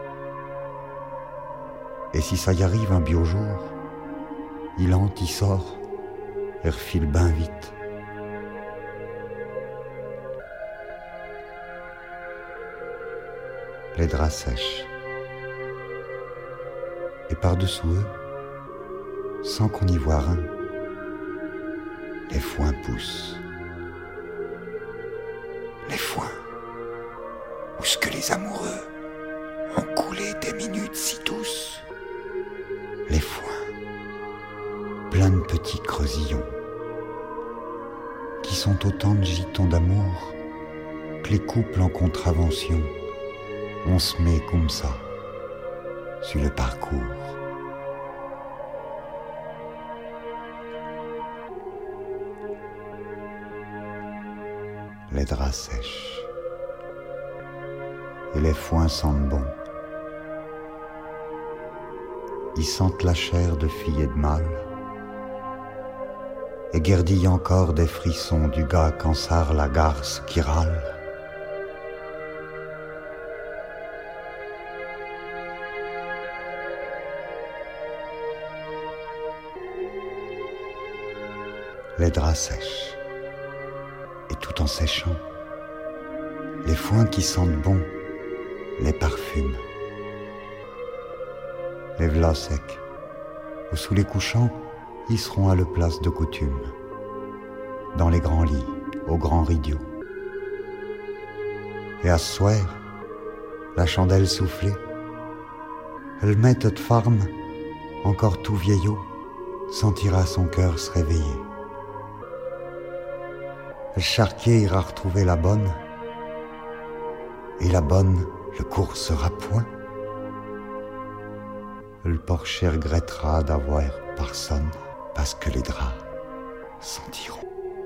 Speaker 20: Et si ça y arrive un beau jour, il entre, il sort, et refile ben vite. Les draps sèchent. Et par-dessous eux, sans qu'on y voie un, les foins poussent. Les foins, où ce que les amoureux ont coulé des minutes si douces. Les foins, plein de petits creusillons, qui sont autant de gitons d'amour que les couples en contravention. On se met comme ça, sur le parcours. les draps sèchent, et les foins sentent bon. Ils sentent la chair de fille et de mâle, et guerdillent encore des frissons du gars qu'ensarre la garce qui râle. Les draps sèchent, et tout en séchant, les foins qui sentent bon les parfument. Les v'là secs, ou sous les couchants, ils seront à leur place de coutume, dans les grands lits, aux grands rideaux. Et à ce soir, la chandelle soufflée, elle mette de farme, encore tout vieillot, sentira son cœur se réveiller. Le charquier ira retrouver la bonne, et la bonne le coursera point. Le porcher regrettera d'avoir personne, parce que les draps sentiront.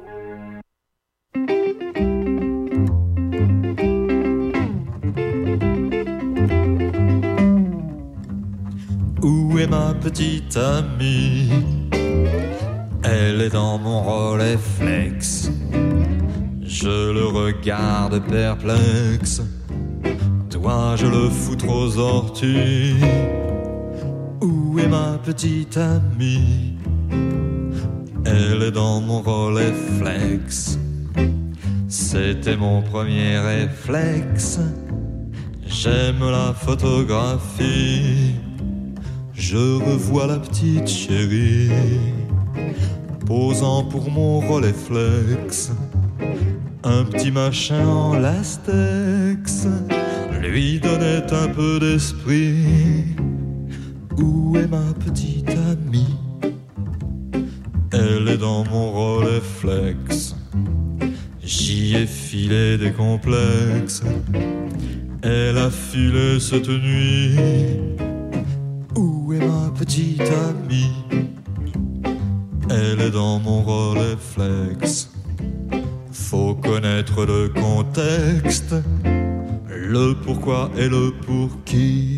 Speaker 21: Où est ma petite amie? Elle est dans mon Rolleiflex. Je le regarde perplexe. Dois-je le foutre aux orties? Où est ma petite amie? Elle est dans mon Rolleiflex. C'était mon premier réflexe. J'aime la photographie. Je revois la petite chérie posant pour mon Rolleiflex. Un petit machin en lastex lui donnait un peu d'esprit. Où est ma petite amie? Elle est dans mon Rolleiflex. J'y ai filé des complexes. Elle a filé cette nuit. Où est ma petite amie? Elle est dans mon Rolleiflex. Faut connaître le contexte, le pourquoi et le pour qui.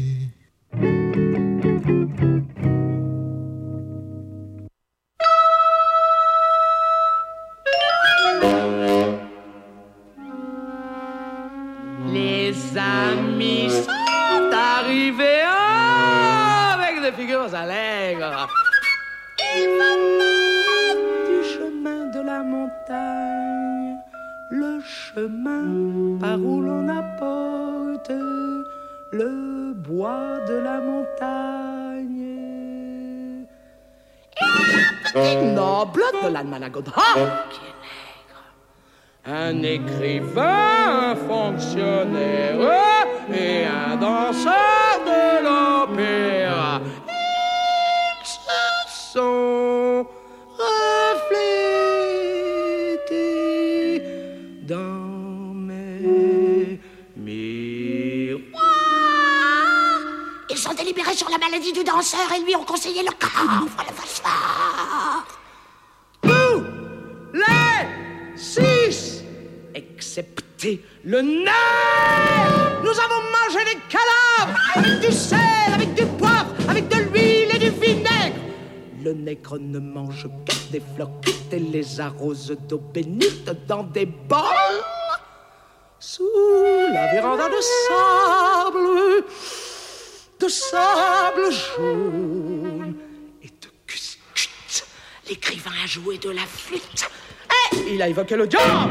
Speaker 10: Les amis sont arrivés avec des figures allègres. Il va du chemin de la montagne, le chemin par où l'on apporte le bois de la montagne. Et noble de l'Almanachot qui est nègre, un écrivain, un fonctionnaire et un danseur de l'opéra. Ils se sont reflétés dans mes miroirs.
Speaker 22: Ils sont délibérés sur la maladie du danseur et lui ont conseillé le coffre, le phosphore.
Speaker 10: Tous les 6, excepté le nerf, nous avons mangé des cadavres avec du sel, avec du poivre, avec de l'huile et du vinaigre. Le nègre ne mange que des fleurs cuites et les arrose d'eau bénite dans des bols sous la véranda de sable jaune et de cuscute.
Speaker 22: L'écrivain a joué de la flûte.
Speaker 10: Et il a évoqué le diable.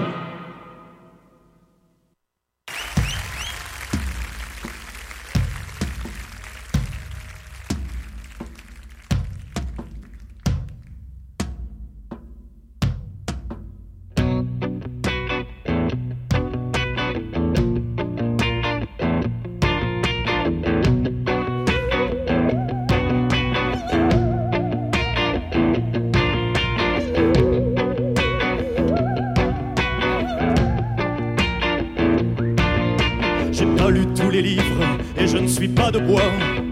Speaker 23: Les livres et je ne suis pas de bois.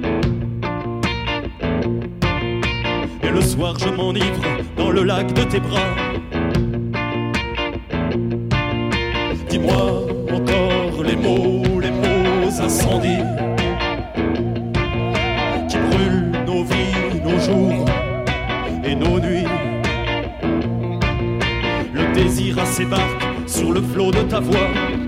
Speaker 23: Et le soir je m'enivre dans le lac de tes bras. ces barques sur le flot de ta voix.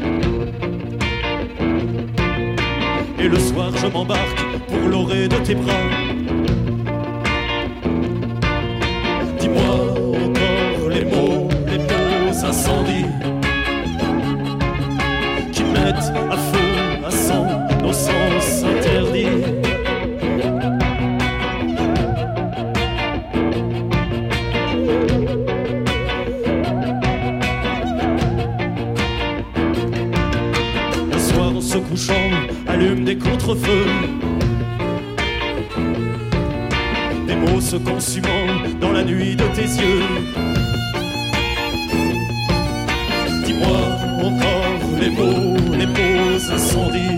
Speaker 23: Et le soir je m'embarque pour l'orée de tes bras. Dis-moi encore les mots incendies qui mettent à feu, à sang, nos sens interdits. Le soir en se couchant, allume des contre-feux, des mots se consumant dans la nuit de tes yeux. Dis-moi encore les mots incendies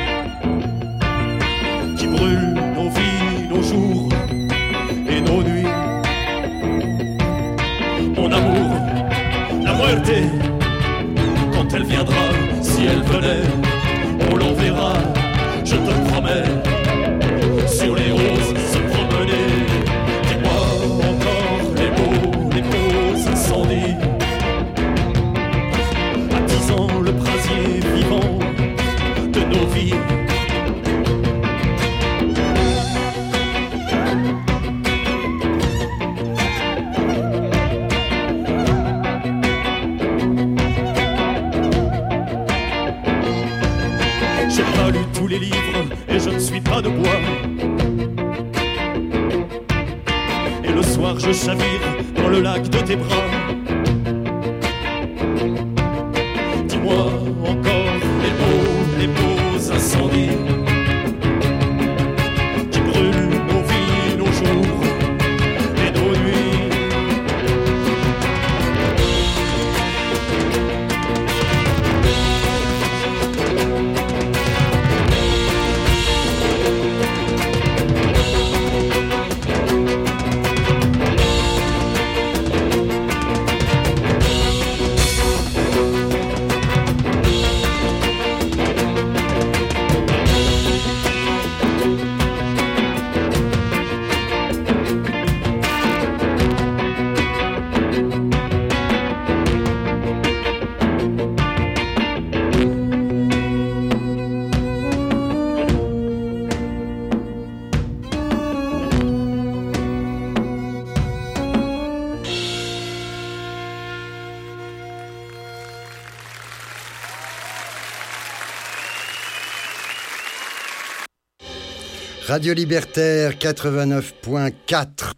Speaker 23: qui brûlent nos vies, nos jours et nos nuits. Mon amour, la muerte, quand elle viendra, si elle venait, on l'enverra, je te promets, sur les roses se promener. Dis-moi encore les mots incendies, attisant le brasier vivant de nos vies. J'ai pas lu tous les livres et je ne suis pas de bois. Et le soir je chavire dans le lac de tes bras. Dis-moi encore les mots incendies qui brûlent nos vies, nos jours et nos nuits.
Speaker 11: Radio Libertaire 89.4.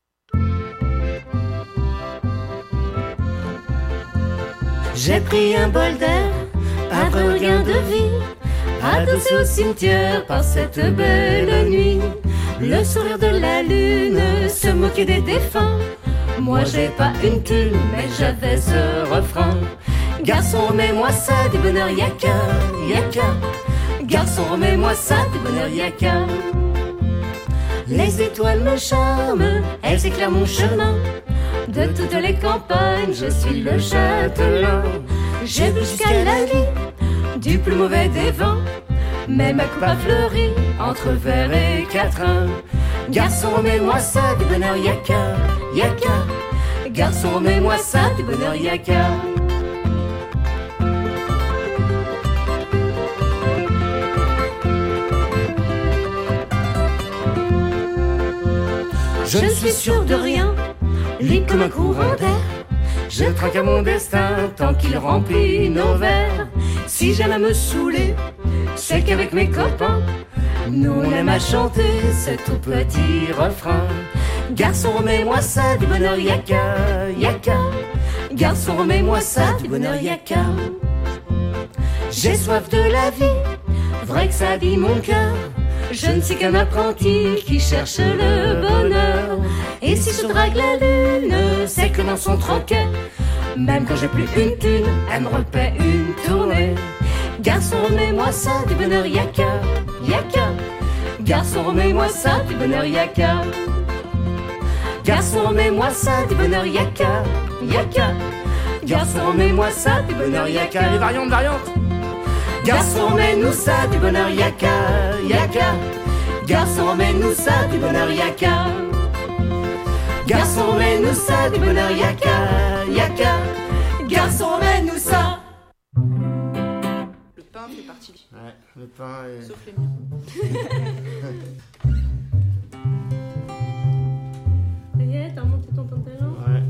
Speaker 1: J'ai pris un bol d'air, un regain de vie, adossé au cimetière par cette belle nuit. Le sourire de la lune se moquait des défunts. Moi j'ai pas une thune, mais j'avais ce refrain. Garçon, remets-moi ça, du bonheur yaka, yaka. Garçon, remets-moi ça, du bonheur yaka. Les étoiles me charment, elles éclairent mon chemin. De toutes les campagnes, je suis le châtelain. J'ai bu jusqu'à la lit du plus mauvais des vents, mais ma coupe a fleuri entre verre et quatrain. Garçon, remets-moi ça, du bonheur yaka, yaka. Garçon, remets-moi ça, du bonheur yaka. Je ne suis sûr de rien, libre comme un courant d'air. Je traque à mon destin tant qu'il remplit nos verres. Si j'aime à me saouler, c'est qu'avec mes copains, nous on aime à chanter ce tout petit refrain. Garçon, remets-moi ça, du bonheur yaka, yaka. Garçon, remets-moi ça, du bonheur yaka. J'ai soif de la vie, vrai que ça dit mon cœur. Je ne suis qu'un apprenti qui cherche le bonheur. Et si je drague la lune, c'est que dans son troquet, même quand j'ai plus une thune, elle me repaie une tournée. Garçon, remets-moi ça, du bonheur yaka, yaka. Garçon, remets-moi ça, du bonheur yaka. Garçon, remets-moi ça, du bonheur yaka, yaka. Garçon, remets-moi ça, du bonheur yaka. Les variantes, variantes. Garçon, remets-nous ça, du bonheur yaka, yaka. Garçon, remets-nous ça, du bonheur yaka. Garçon, remets-nous ça, du bonheur yaka, yaka. garçon, emmène-nous ça.
Speaker 2: Le pain fait partie.
Speaker 4: Ouais, le pain est...
Speaker 2: Sauf les miens.
Speaker 5: Ça y est, t'as remonté ton pantalon?
Speaker 4: Ouais.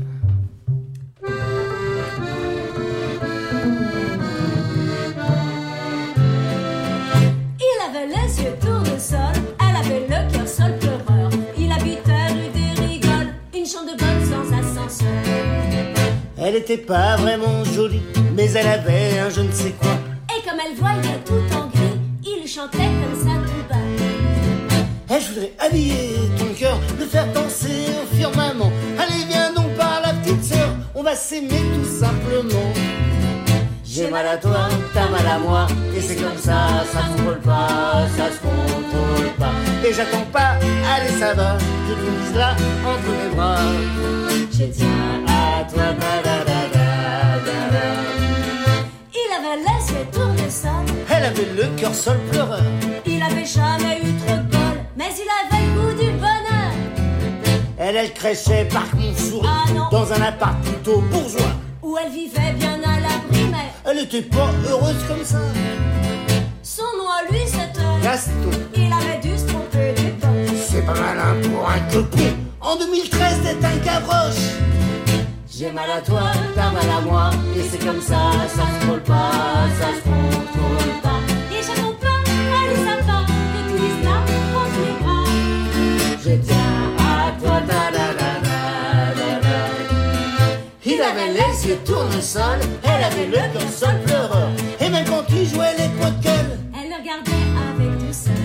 Speaker 7: Il avait les yeux tournesol, elle avait le cœur sol pleureur. Il habitait rue des Rigoles, une chambre de bonne sans ascenseur.
Speaker 4: Elle était pas vraiment jolie, mais elle avait un je ne sais quoi.
Speaker 7: Et comme elle voyait tout en gris, il chantait comme ça tout bas.
Speaker 4: Et je voudrais habiller ton cœur, le faire danser au firmament. Allez, viens donc par la petite sœur, on va s'aimer tout simplement. J'ai mal à toi, t'as mal à moi, et c'est comme ça, ça se contrôle pas, ça se contrôle pas. Et j'attends pas, allez ça va, je te dise là entre mes bras. Je tiens à toi, da da da da da da.
Speaker 7: Il avait les yeux tournesol,
Speaker 4: Elle avait le cœur sol pleureur.
Speaker 7: il avait jamais eu trop de bol, mais il avait le goût du bonheur.
Speaker 4: Elle crêchait parc Montsouris, dans un appart plutôt bourgeois.
Speaker 7: Où elle vivait bien à l'abri, mais
Speaker 4: elle était pas heureuse comme ça.
Speaker 7: Son nom à lui c'était
Speaker 4: Gaston.
Speaker 7: Il avait dû se tromper d'époque.
Speaker 4: C'est pas malin pour un copier. En 2013 t'es un gavroche. J'ai mal à toi, t'as mal à moi, et c'est comme ça, ça se contrôle pas, ça se contrôle pas.
Speaker 7: Et j'attends pas, allez ça va, que tu dises là, entre mes bras.
Speaker 4: Je tiens à toi, da da da da da da. Il avait les yeux tournesol, elle avait le cœur sol pleureur. Et même quand tu jouais les pots de gueule,
Speaker 7: elle le regardait avec douceur.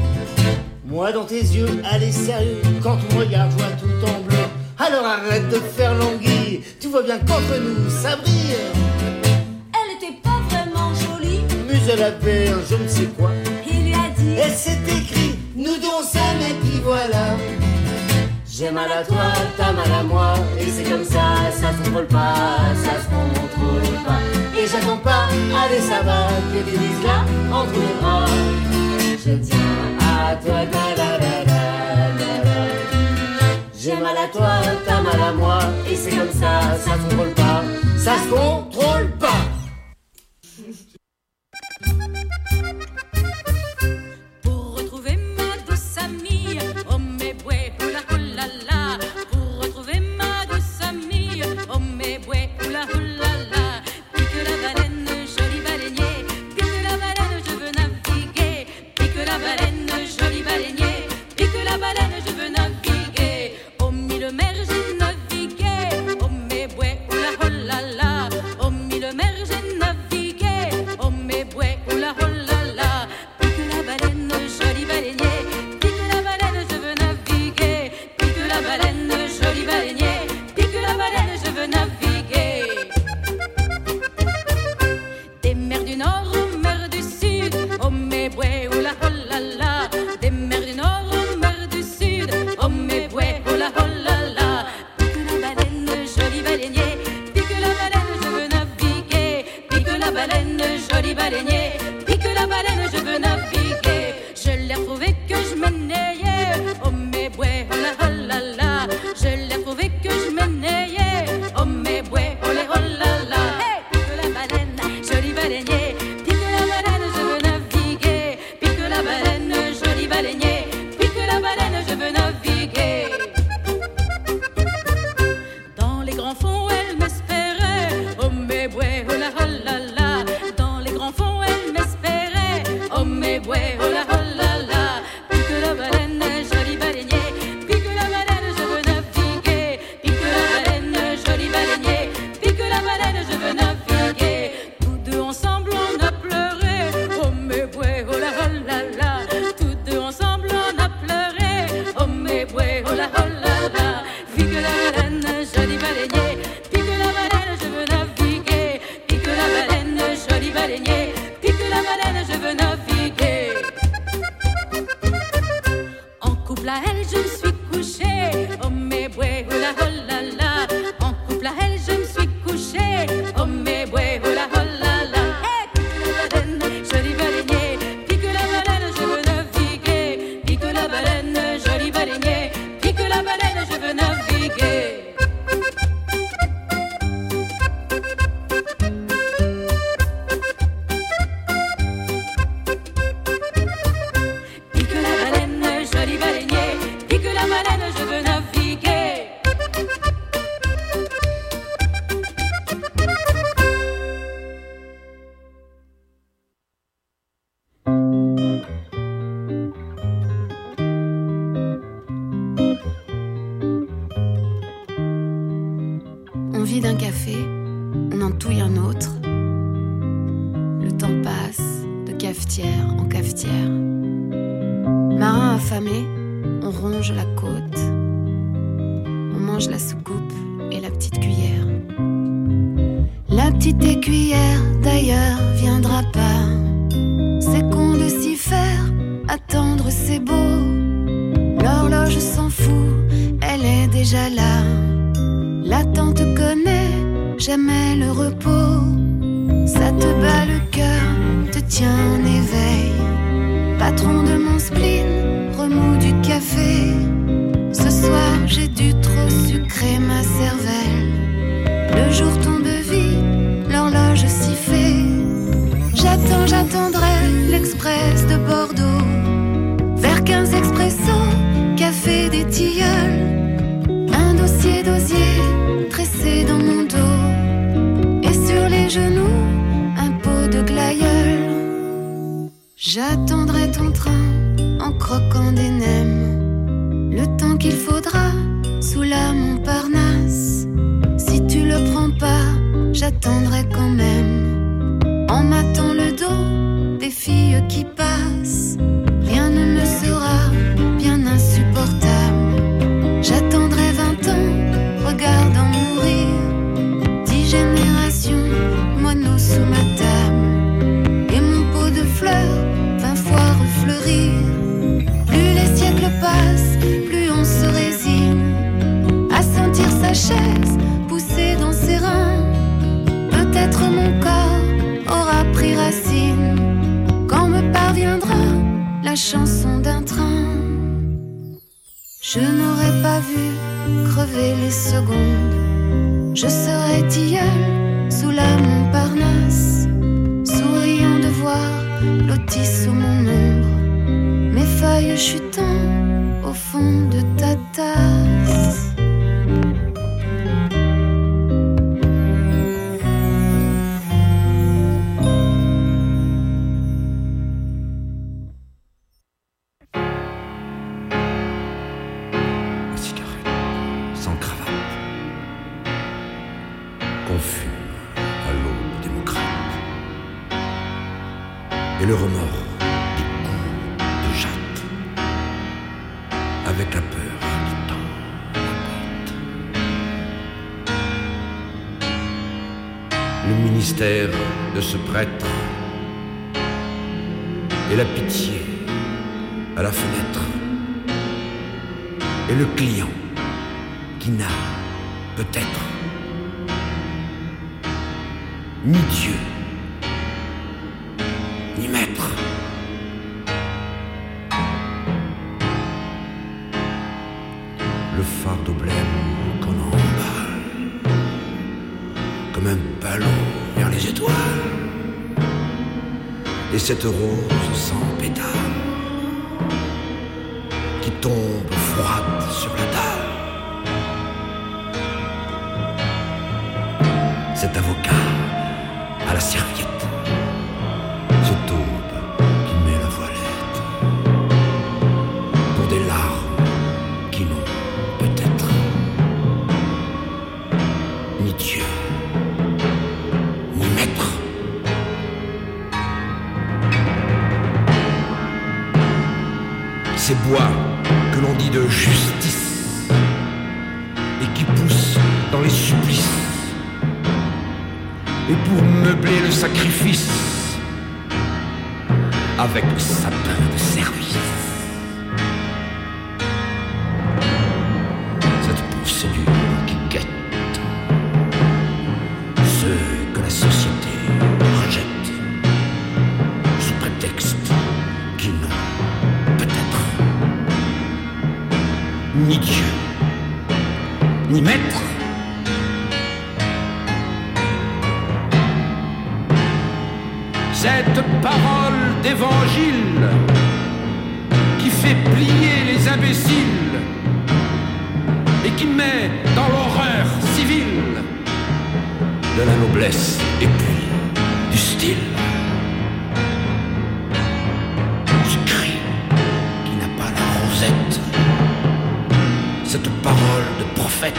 Speaker 4: Moi dans tes yeux, allez sérieux, quand tu me regardes, je vois tout en bleu. Alors arrête de faire l'anguille, tu vois bien qu'entre nous ça brille.
Speaker 7: Elle était pas vraiment jolie,
Speaker 4: mais elle avait un je ne sais quoi.
Speaker 7: Il lui a dit,
Speaker 4: et c'est écrit, nous deux on s'aime et puis voilà. J'ai mal à toi, t'as mal à moi, et c'est comme ça, ça se contrôle pas, ça se contrôle pas. Et j'attends pas, allez ça va, que tu dises là, entre les bras. Je tiens à toi, da da da da da da. J'ai mal à toi, t'as mal à moi, et c'est comme ça, ça se contrôle pas, ça se contrôle pas.
Speaker 7: Pour retrouver ma douce amie, oh mes bouets, oula oula la. Pour retrouver ma douce amie, oh mes bouets, oula oula la. Pique la baleine, joli baleinier, pique la baleine, je veux naviguer. Pique la baleine, joli baleinier, pique la baleine, je veux naviguer. Oh mille mers, j'ai navigué, oh mes bouets, oula oula la. Oh mille mers, j'ai navigué, oh mes bouets, oula oula la. Pique la baleine, joli baleinier, pique la baleine, je veux naviguer. Pique la baleine, joli baleinier, pique la baleine, je veux naviguer. Des mers du nord aux mers du sud, oh mes bouets, oula oula la. Des mers du nord aux mers du sud, oh mes bouets, oula oula la. Pique la baleine, joli baleinier, pique la baleine, je veux naviguer. Pique la baleine, joli baleinier, pique la baleine, je veux naviguer. Je l'ai retrouvé que je m'ennuyais, oh mes bouets, oula oula la. Je l'ai retrouvé que je m'ennuyais, oh mes bouets, oula oula la. Hey, pique la baleine, joli baleinier, pique la baleine, je veux naviguer. Pique la baleine, joli baleinier, pique la baleine, je veux naviguer. Dans les grands fonds, elle m'espérait, oh mes bouets, oh la oh la la. Dans les grands fonds, elle m'espérait, oh mes bouets, oh la oh la la. Pique la baleine, joli baleinier, pique la baleine, je veux naviguer. Pique la baleine, joli baleinier, pique la baleine, je veux naviguer. Tous deux ensemble, on a pleuré, oh mes bouets, oh la oh la la. Tous deux ensemble, on a pleuré, oh mes bouets, oh la oh la la. Pique la baleine, joli baleinier, pique la baleine, je veux naviguer. Pique la baleine, joli baleinier, pique la baleine, je veux naviguer. En couple à elle, je me suis couchée, oh mes bouets, oh la oh la la. En couple à elle, je me suis couchée, oh mes bouets, oh la oh la la. Hey, pique la baleine, joli baleinier, pique la baleine, je veux naviguer. Pique la baleine, joli baleinier, pique la baleine, je veux naviguer. la baleine, je veux naviguer.
Speaker 6: On vide un café, on en touille un autre. Le temps passe de cafetière en cafetière. Marin affamé, on ronge la côte. On mange la soucoupe et la petite cuillère. La petite écuyère d'ailleurs viendra pas. C'est con de s'y faire, attendre c'est beau. L'horloge s'en fout, elle est déjà là. L'attente connaît jamais le repos. Ça te bat le cœur, te tient en éveil. Patron de mon spleen, remous du café. Ce soir j'ai dû trop sucrer ma cervelle. Le jour tombe vite, l'horloge s'y fait. J'attendrai l'express de Bordeaux. Vers 15 expresso, café des tilleuls. Un dossier d'osier tressé dans mon dos. Et sur les genoux, un pot de glaïeul. J'attendrai ton train en croquant des nems. Le temps qu'il faudra sous la Montparnasse. Si tu le prends pas, j'attendrai quand même. En m'attend le dos des filles qui passent. Rien ne me sera bien insupportable. J'attendrai 20 ans, regardant mourir 10 générations, moineaux sous ma table. Et mon pot de fleurs 20 fois refleurir. Plus les siècles passent, plus on se résigne à sentir sa chaise pousser dans ses reins. Peut-être mon corps aura pris racine quand me parviendra la chanson d'un train. Je n'aurais pas vu crever les secondes. Je serais tilleul sous la Montparnasse, souriant de voir lotis sous mon ombre, mes feuilles chutant au fond de ta tasse.
Speaker 8: Et le remords des coups de jatte, avec la peur qui tend la porte. Le ministère de ce prêtre et la pitié à la fenêtre. Et le client qui n'a peut-être ni Dieu ni maître. Le fardeau blême qu'on emballe comme un ballon vers les étoiles. Et cette rose sans pétales qui tombe froide sur la dalle. Cet avocat à la serviette, ce taube qui met la voilette pour des larmes qui n'ont peut-être ni Dieu ni maître. Ces bois que l'on dit de justice et qui poussent dans les supplices. Et pour meubler le sacrifice avec le sapin de service. Cette procédure qui guette ceux que la société rejette sous prétexte qu'ils n'ont peut-être ni Dieu ni maître. Cette parole d'évangile qui fait plier les imbéciles de la noblesse et puis du style. Ce cri qui n'a pas la rosette, cette parole de prophète,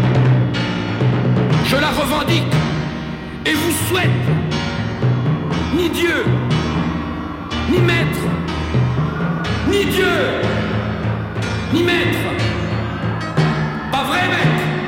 Speaker 8: je la revendique et vous souhaite. Ni Dieu, ni maître, ni Dieu, ni maître, pas vrai maître.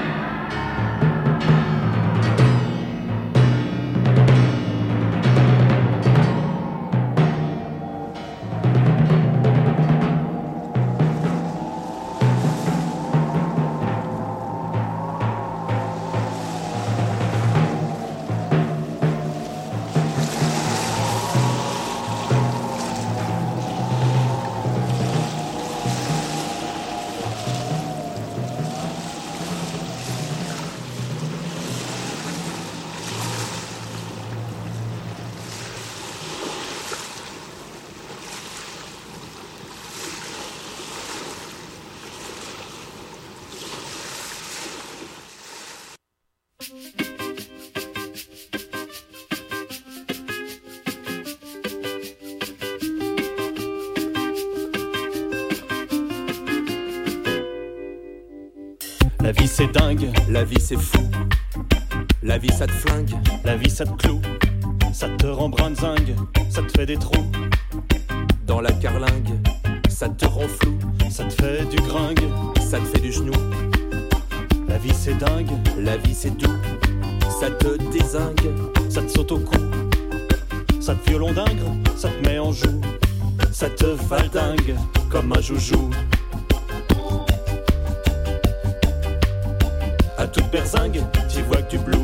Speaker 23: La vie c'est dingue,
Speaker 3: la vie c'est fou, la vie ça te flingue,
Speaker 23: la vie ça te cloue, ça te rend brinzingue, ça te fait des trous.
Speaker 3: Dans la carlingue, ça te rend flou,
Speaker 23: ça te fait du gringue,
Speaker 3: ça te fait du genou.
Speaker 23: La vie c'est dingue,
Speaker 3: la vie c'est doux, ça te dézingue,
Speaker 23: ça te saute au cou, ça te violon d'ingre, ça te met en joue, ça te valdingue comme un joujou. À toute berzingue, t'y vois que du blue.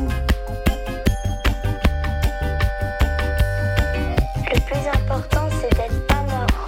Speaker 9: Le plus important, c'est d'être pas mort.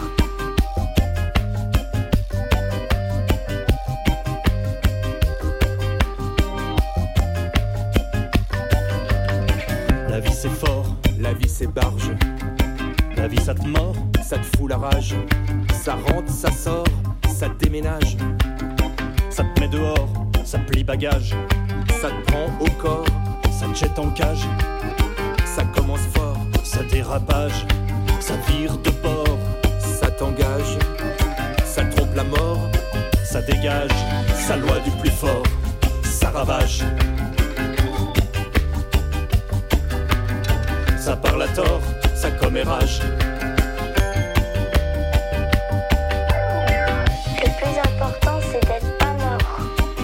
Speaker 23: La vie c'est fort,
Speaker 3: la vie c'est barge,
Speaker 23: la vie ça te mord,
Speaker 3: ça te fout la rage, ça rentre, ça sort, ça te déménage,
Speaker 23: ça te met dehors, ça plie bagage,
Speaker 3: ça te prend au corps,
Speaker 23: ça te jette en cage,
Speaker 3: ça commence fort,
Speaker 23: ça dérapage, ça vire de bord,
Speaker 3: ça t'engage, ça trompe la mort,
Speaker 23: ça dégage, sa loi du plus fort, ça ravage. Ça parle à tort, ça commérage.
Speaker 9: Le plus important, c'est d'être pas mort.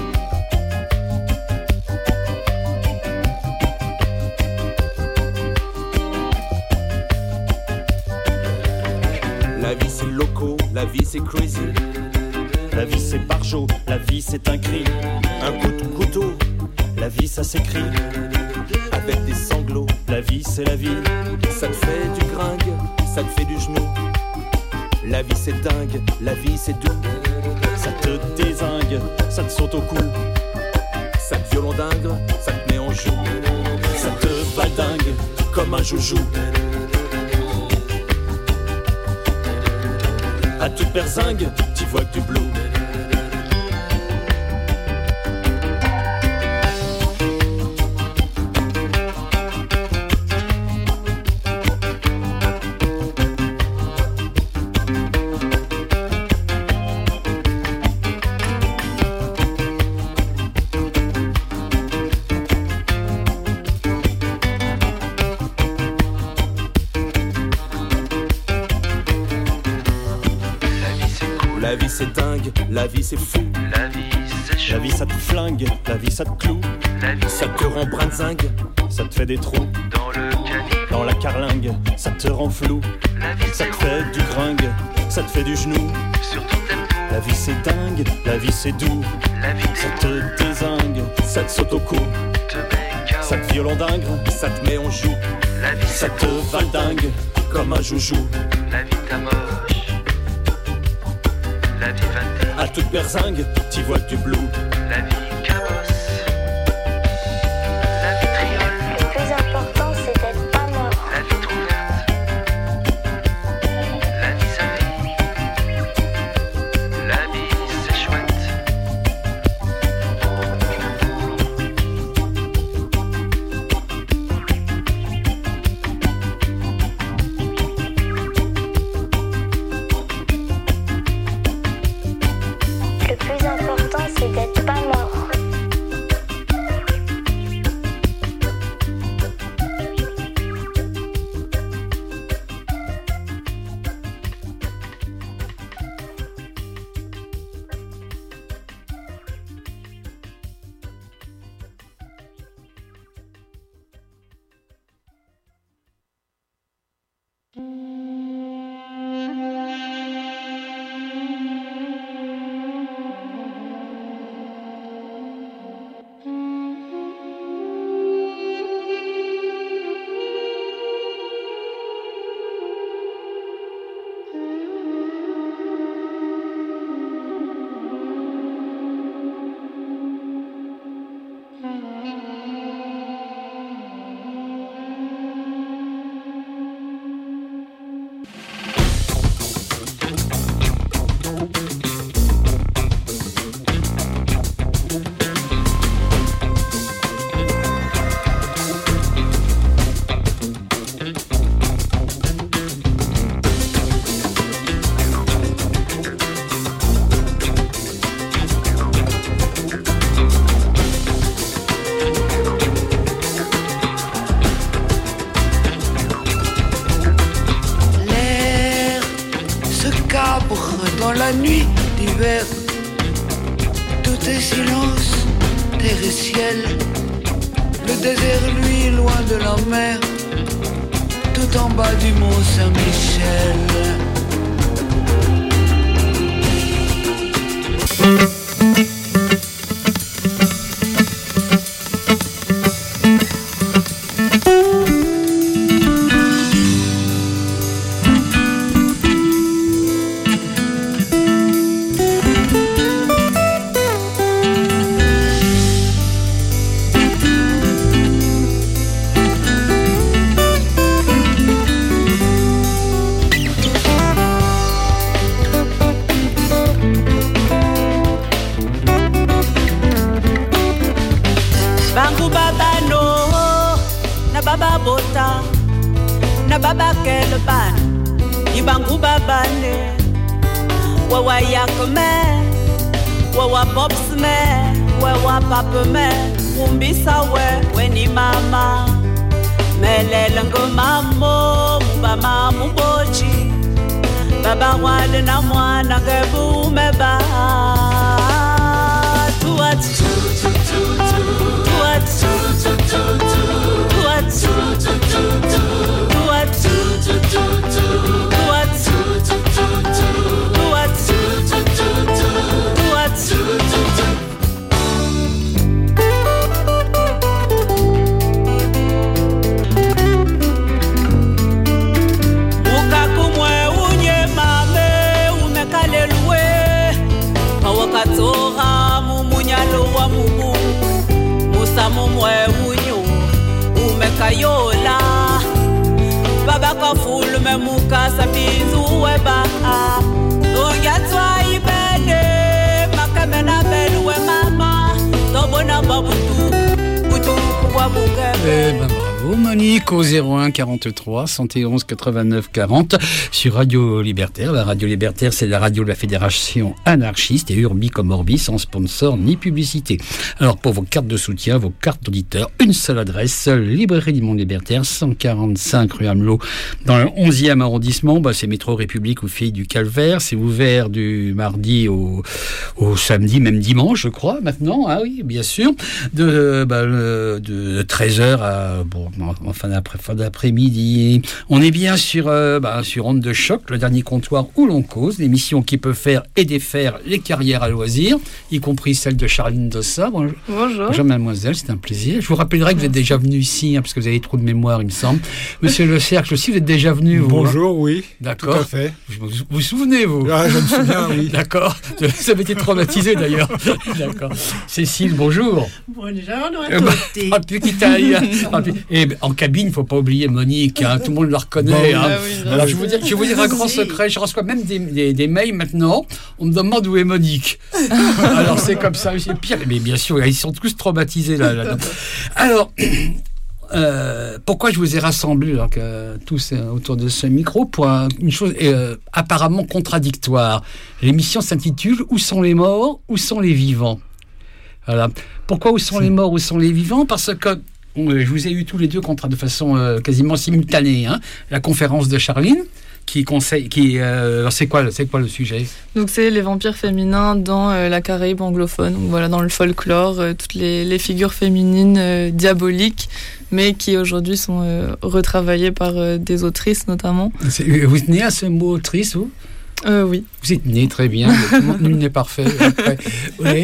Speaker 3: La vie c'est loco, la vie c'est crazy.
Speaker 23: La vie c'est barjot, la vie c'est un cri.
Speaker 3: Un coup de couteau,
Speaker 23: la vie ça s'écrit.
Speaker 3: Avec des sanglots,
Speaker 23: la vie c'est la vie.
Speaker 3: Ça te fait du gringue, ça te fait du genou. La vie c'est dingue, la vie c'est doux.
Speaker 23: Ça te dézingue, ça te saute au cou.
Speaker 3: Ça te violon dingue, ça te met en joue.
Speaker 23: Ça te valdingue comme un joujou. À toute berzingue, t'y vois que du blue.
Speaker 3: La vie c'est dingue, la vie c'est fou.
Speaker 23: La vie c'est chaud. La vie ça te flingue, la vie ça te cloue.
Speaker 3: La vie ça te rend brinzingue,
Speaker 23: ça te fait des trous.
Speaker 3: Dans le caniveau,
Speaker 23: dans la carlingue, ça te rend flou.
Speaker 3: La vie
Speaker 23: ça te fait du gringue, ça te fait du genou.
Speaker 3: Sur ton tempo,
Speaker 23: la vie c'est dingue, la vie c'est doux.
Speaker 3: La vie
Speaker 23: ça te dézingue, ça te saute au cou. Ça te violon d'ingre,
Speaker 3: ça te met en joue.
Speaker 23: La vie ça te valdingue comme un joujou.
Speaker 3: La vie t'amoche, la vie va.
Speaker 23: À toute berzingue, t'y vois que du blue.
Speaker 3: La vie cabosse, la vie triole.
Speaker 9: Le plus important, c'est d'être pas mort.
Speaker 3: La vie trop verte, la vie sa vie. La vie c'est chouette.
Speaker 12: ces silences, terre et ciel. Le désert, lui, loin de la mer, tout en bas du mont Saint-Michel.
Speaker 13: Bravo Monique au 01 43 111 89 40 sur Radio Libertaire. La Radio Libertaire, c'est la radio de la Fédération anarchiste et Urbi comme Orbi, sans sponsor ni publicité. Alors pour vos cartes de soutien, vos cartes d'auditeurs, une seule adresse, Librairie du Monde Libertaire, 145 rue Amelot, dans le 11e arrondissement. C'est Métro République ou Filles du Calvaire. C'est ouvert du mardi au samedi, même dimanche, je crois, maintenant. Ah oui, bien sûr. De 13h à en fin d'après-midi. On est bien sur Onde de Choc, le dernier comptoir où l'on cause, l'émission qui peut faire et défaire les carrières à loisirs, y compris celle de Charline Dossa. Bonjour. Bonjour mademoiselle, c'est un plaisir. Je vous rappellerai que vous êtes déjà venu ici, parce que vous avez trop de mémoire, il me semble. Monsieur Le Cercle aussi, vous êtes déjà venu, vous?
Speaker 14: Bonjour, oui.
Speaker 13: D'accord.
Speaker 14: Tout à fait.
Speaker 13: Vous vous souvenez, vous?
Speaker 14: Ah, je me souviens, oui.
Speaker 13: D'accord. Ça avait été traumatisé, d'ailleurs. D'accord. Cécile, bonjour.
Speaker 24: Bonjour,
Speaker 13: petite taille. Et en cabine, il ne faut pas oublier Monique, hein, tout le monde la reconnaît. Hein. Alors, je vais vous dire un grand secret, je reçois même des mails maintenant, on me demande où est Monique. Alors c'est comme ça, c'est pire, mais bien sûr, ils sont tous traumatisés là. Alors, pourquoi je vous ai rassemblés tous autour de ce micro pour une chose apparemment contradictoire. L'émission s'intitule « Où sont les morts, où sont les vivants ?» Voilà. Pourquoi où sont les morts, où sont les vivants? Parce que je vous ai eu tous les deux de façon quasiment simultanée. Hein, la conférence de Charline qui conseille. Alors c'est quoi le sujet?
Speaker 24: Donc c'est les vampires féminins dans la Caraïbe anglophone. Donc voilà, dans le folklore, toutes les figures féminines diaboliques, mais qui aujourd'hui sont retravaillées par des autrices notamment.
Speaker 13: Vous tenez à ce mot autrice, vous?
Speaker 24: Oui.
Speaker 13: Vous êtes né très bien. Nul n'est parfait. Après. Oui.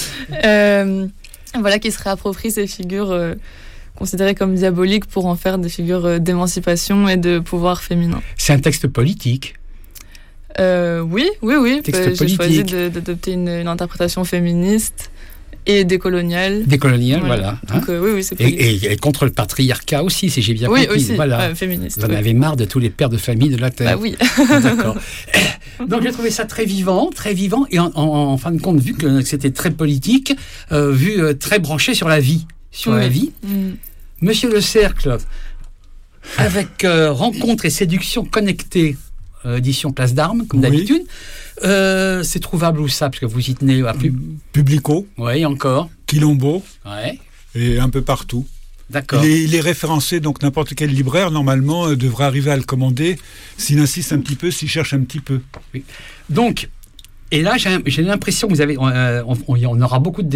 Speaker 24: Voilà, qui se réapproprient ces figures considérées comme diaboliques pour en faire des figures d'émancipation et de pouvoir féminin. C'est
Speaker 13: un texte politique.
Speaker 24: Oui. J'ai choisi d'adopter une interprétation féministe et décoloniale.
Speaker 13: Décoloniale, voilà.
Speaker 24: Donc, oui, c'est politique.
Speaker 13: Et contre le patriarcat aussi, si j'ai bien compris.
Speaker 24: Oui, aussi,
Speaker 13: voilà.
Speaker 24: Féministe.
Speaker 13: Vous en avez marre de tous les pères de famille de la Terre.
Speaker 24: Bah oui.
Speaker 13: D'accord. Donc j'ai trouvé ça très vivant, et en fin de compte, vu que c'était très politique, très branché sur la vie. Monsieur Le Cercle, avec Rencontres et séduction connectée, édition Place d'Armes, comme d'habitude, c'est trouvable où ça? Parce que vous y tenez à
Speaker 14: Publico.
Speaker 13: Oui, encore.
Speaker 14: Quilombo.
Speaker 13: Ouais.
Speaker 14: Et un peu partout.
Speaker 13: D'accord.
Speaker 14: Il est référencé, donc n'importe quel libraire, normalement, devrait arriver à le commander, s'il insiste un petit peu, s'il cherche un petit peu.
Speaker 13: Oui. Donc, Et là, j'ai l'impression que vous avez, on aura beaucoup de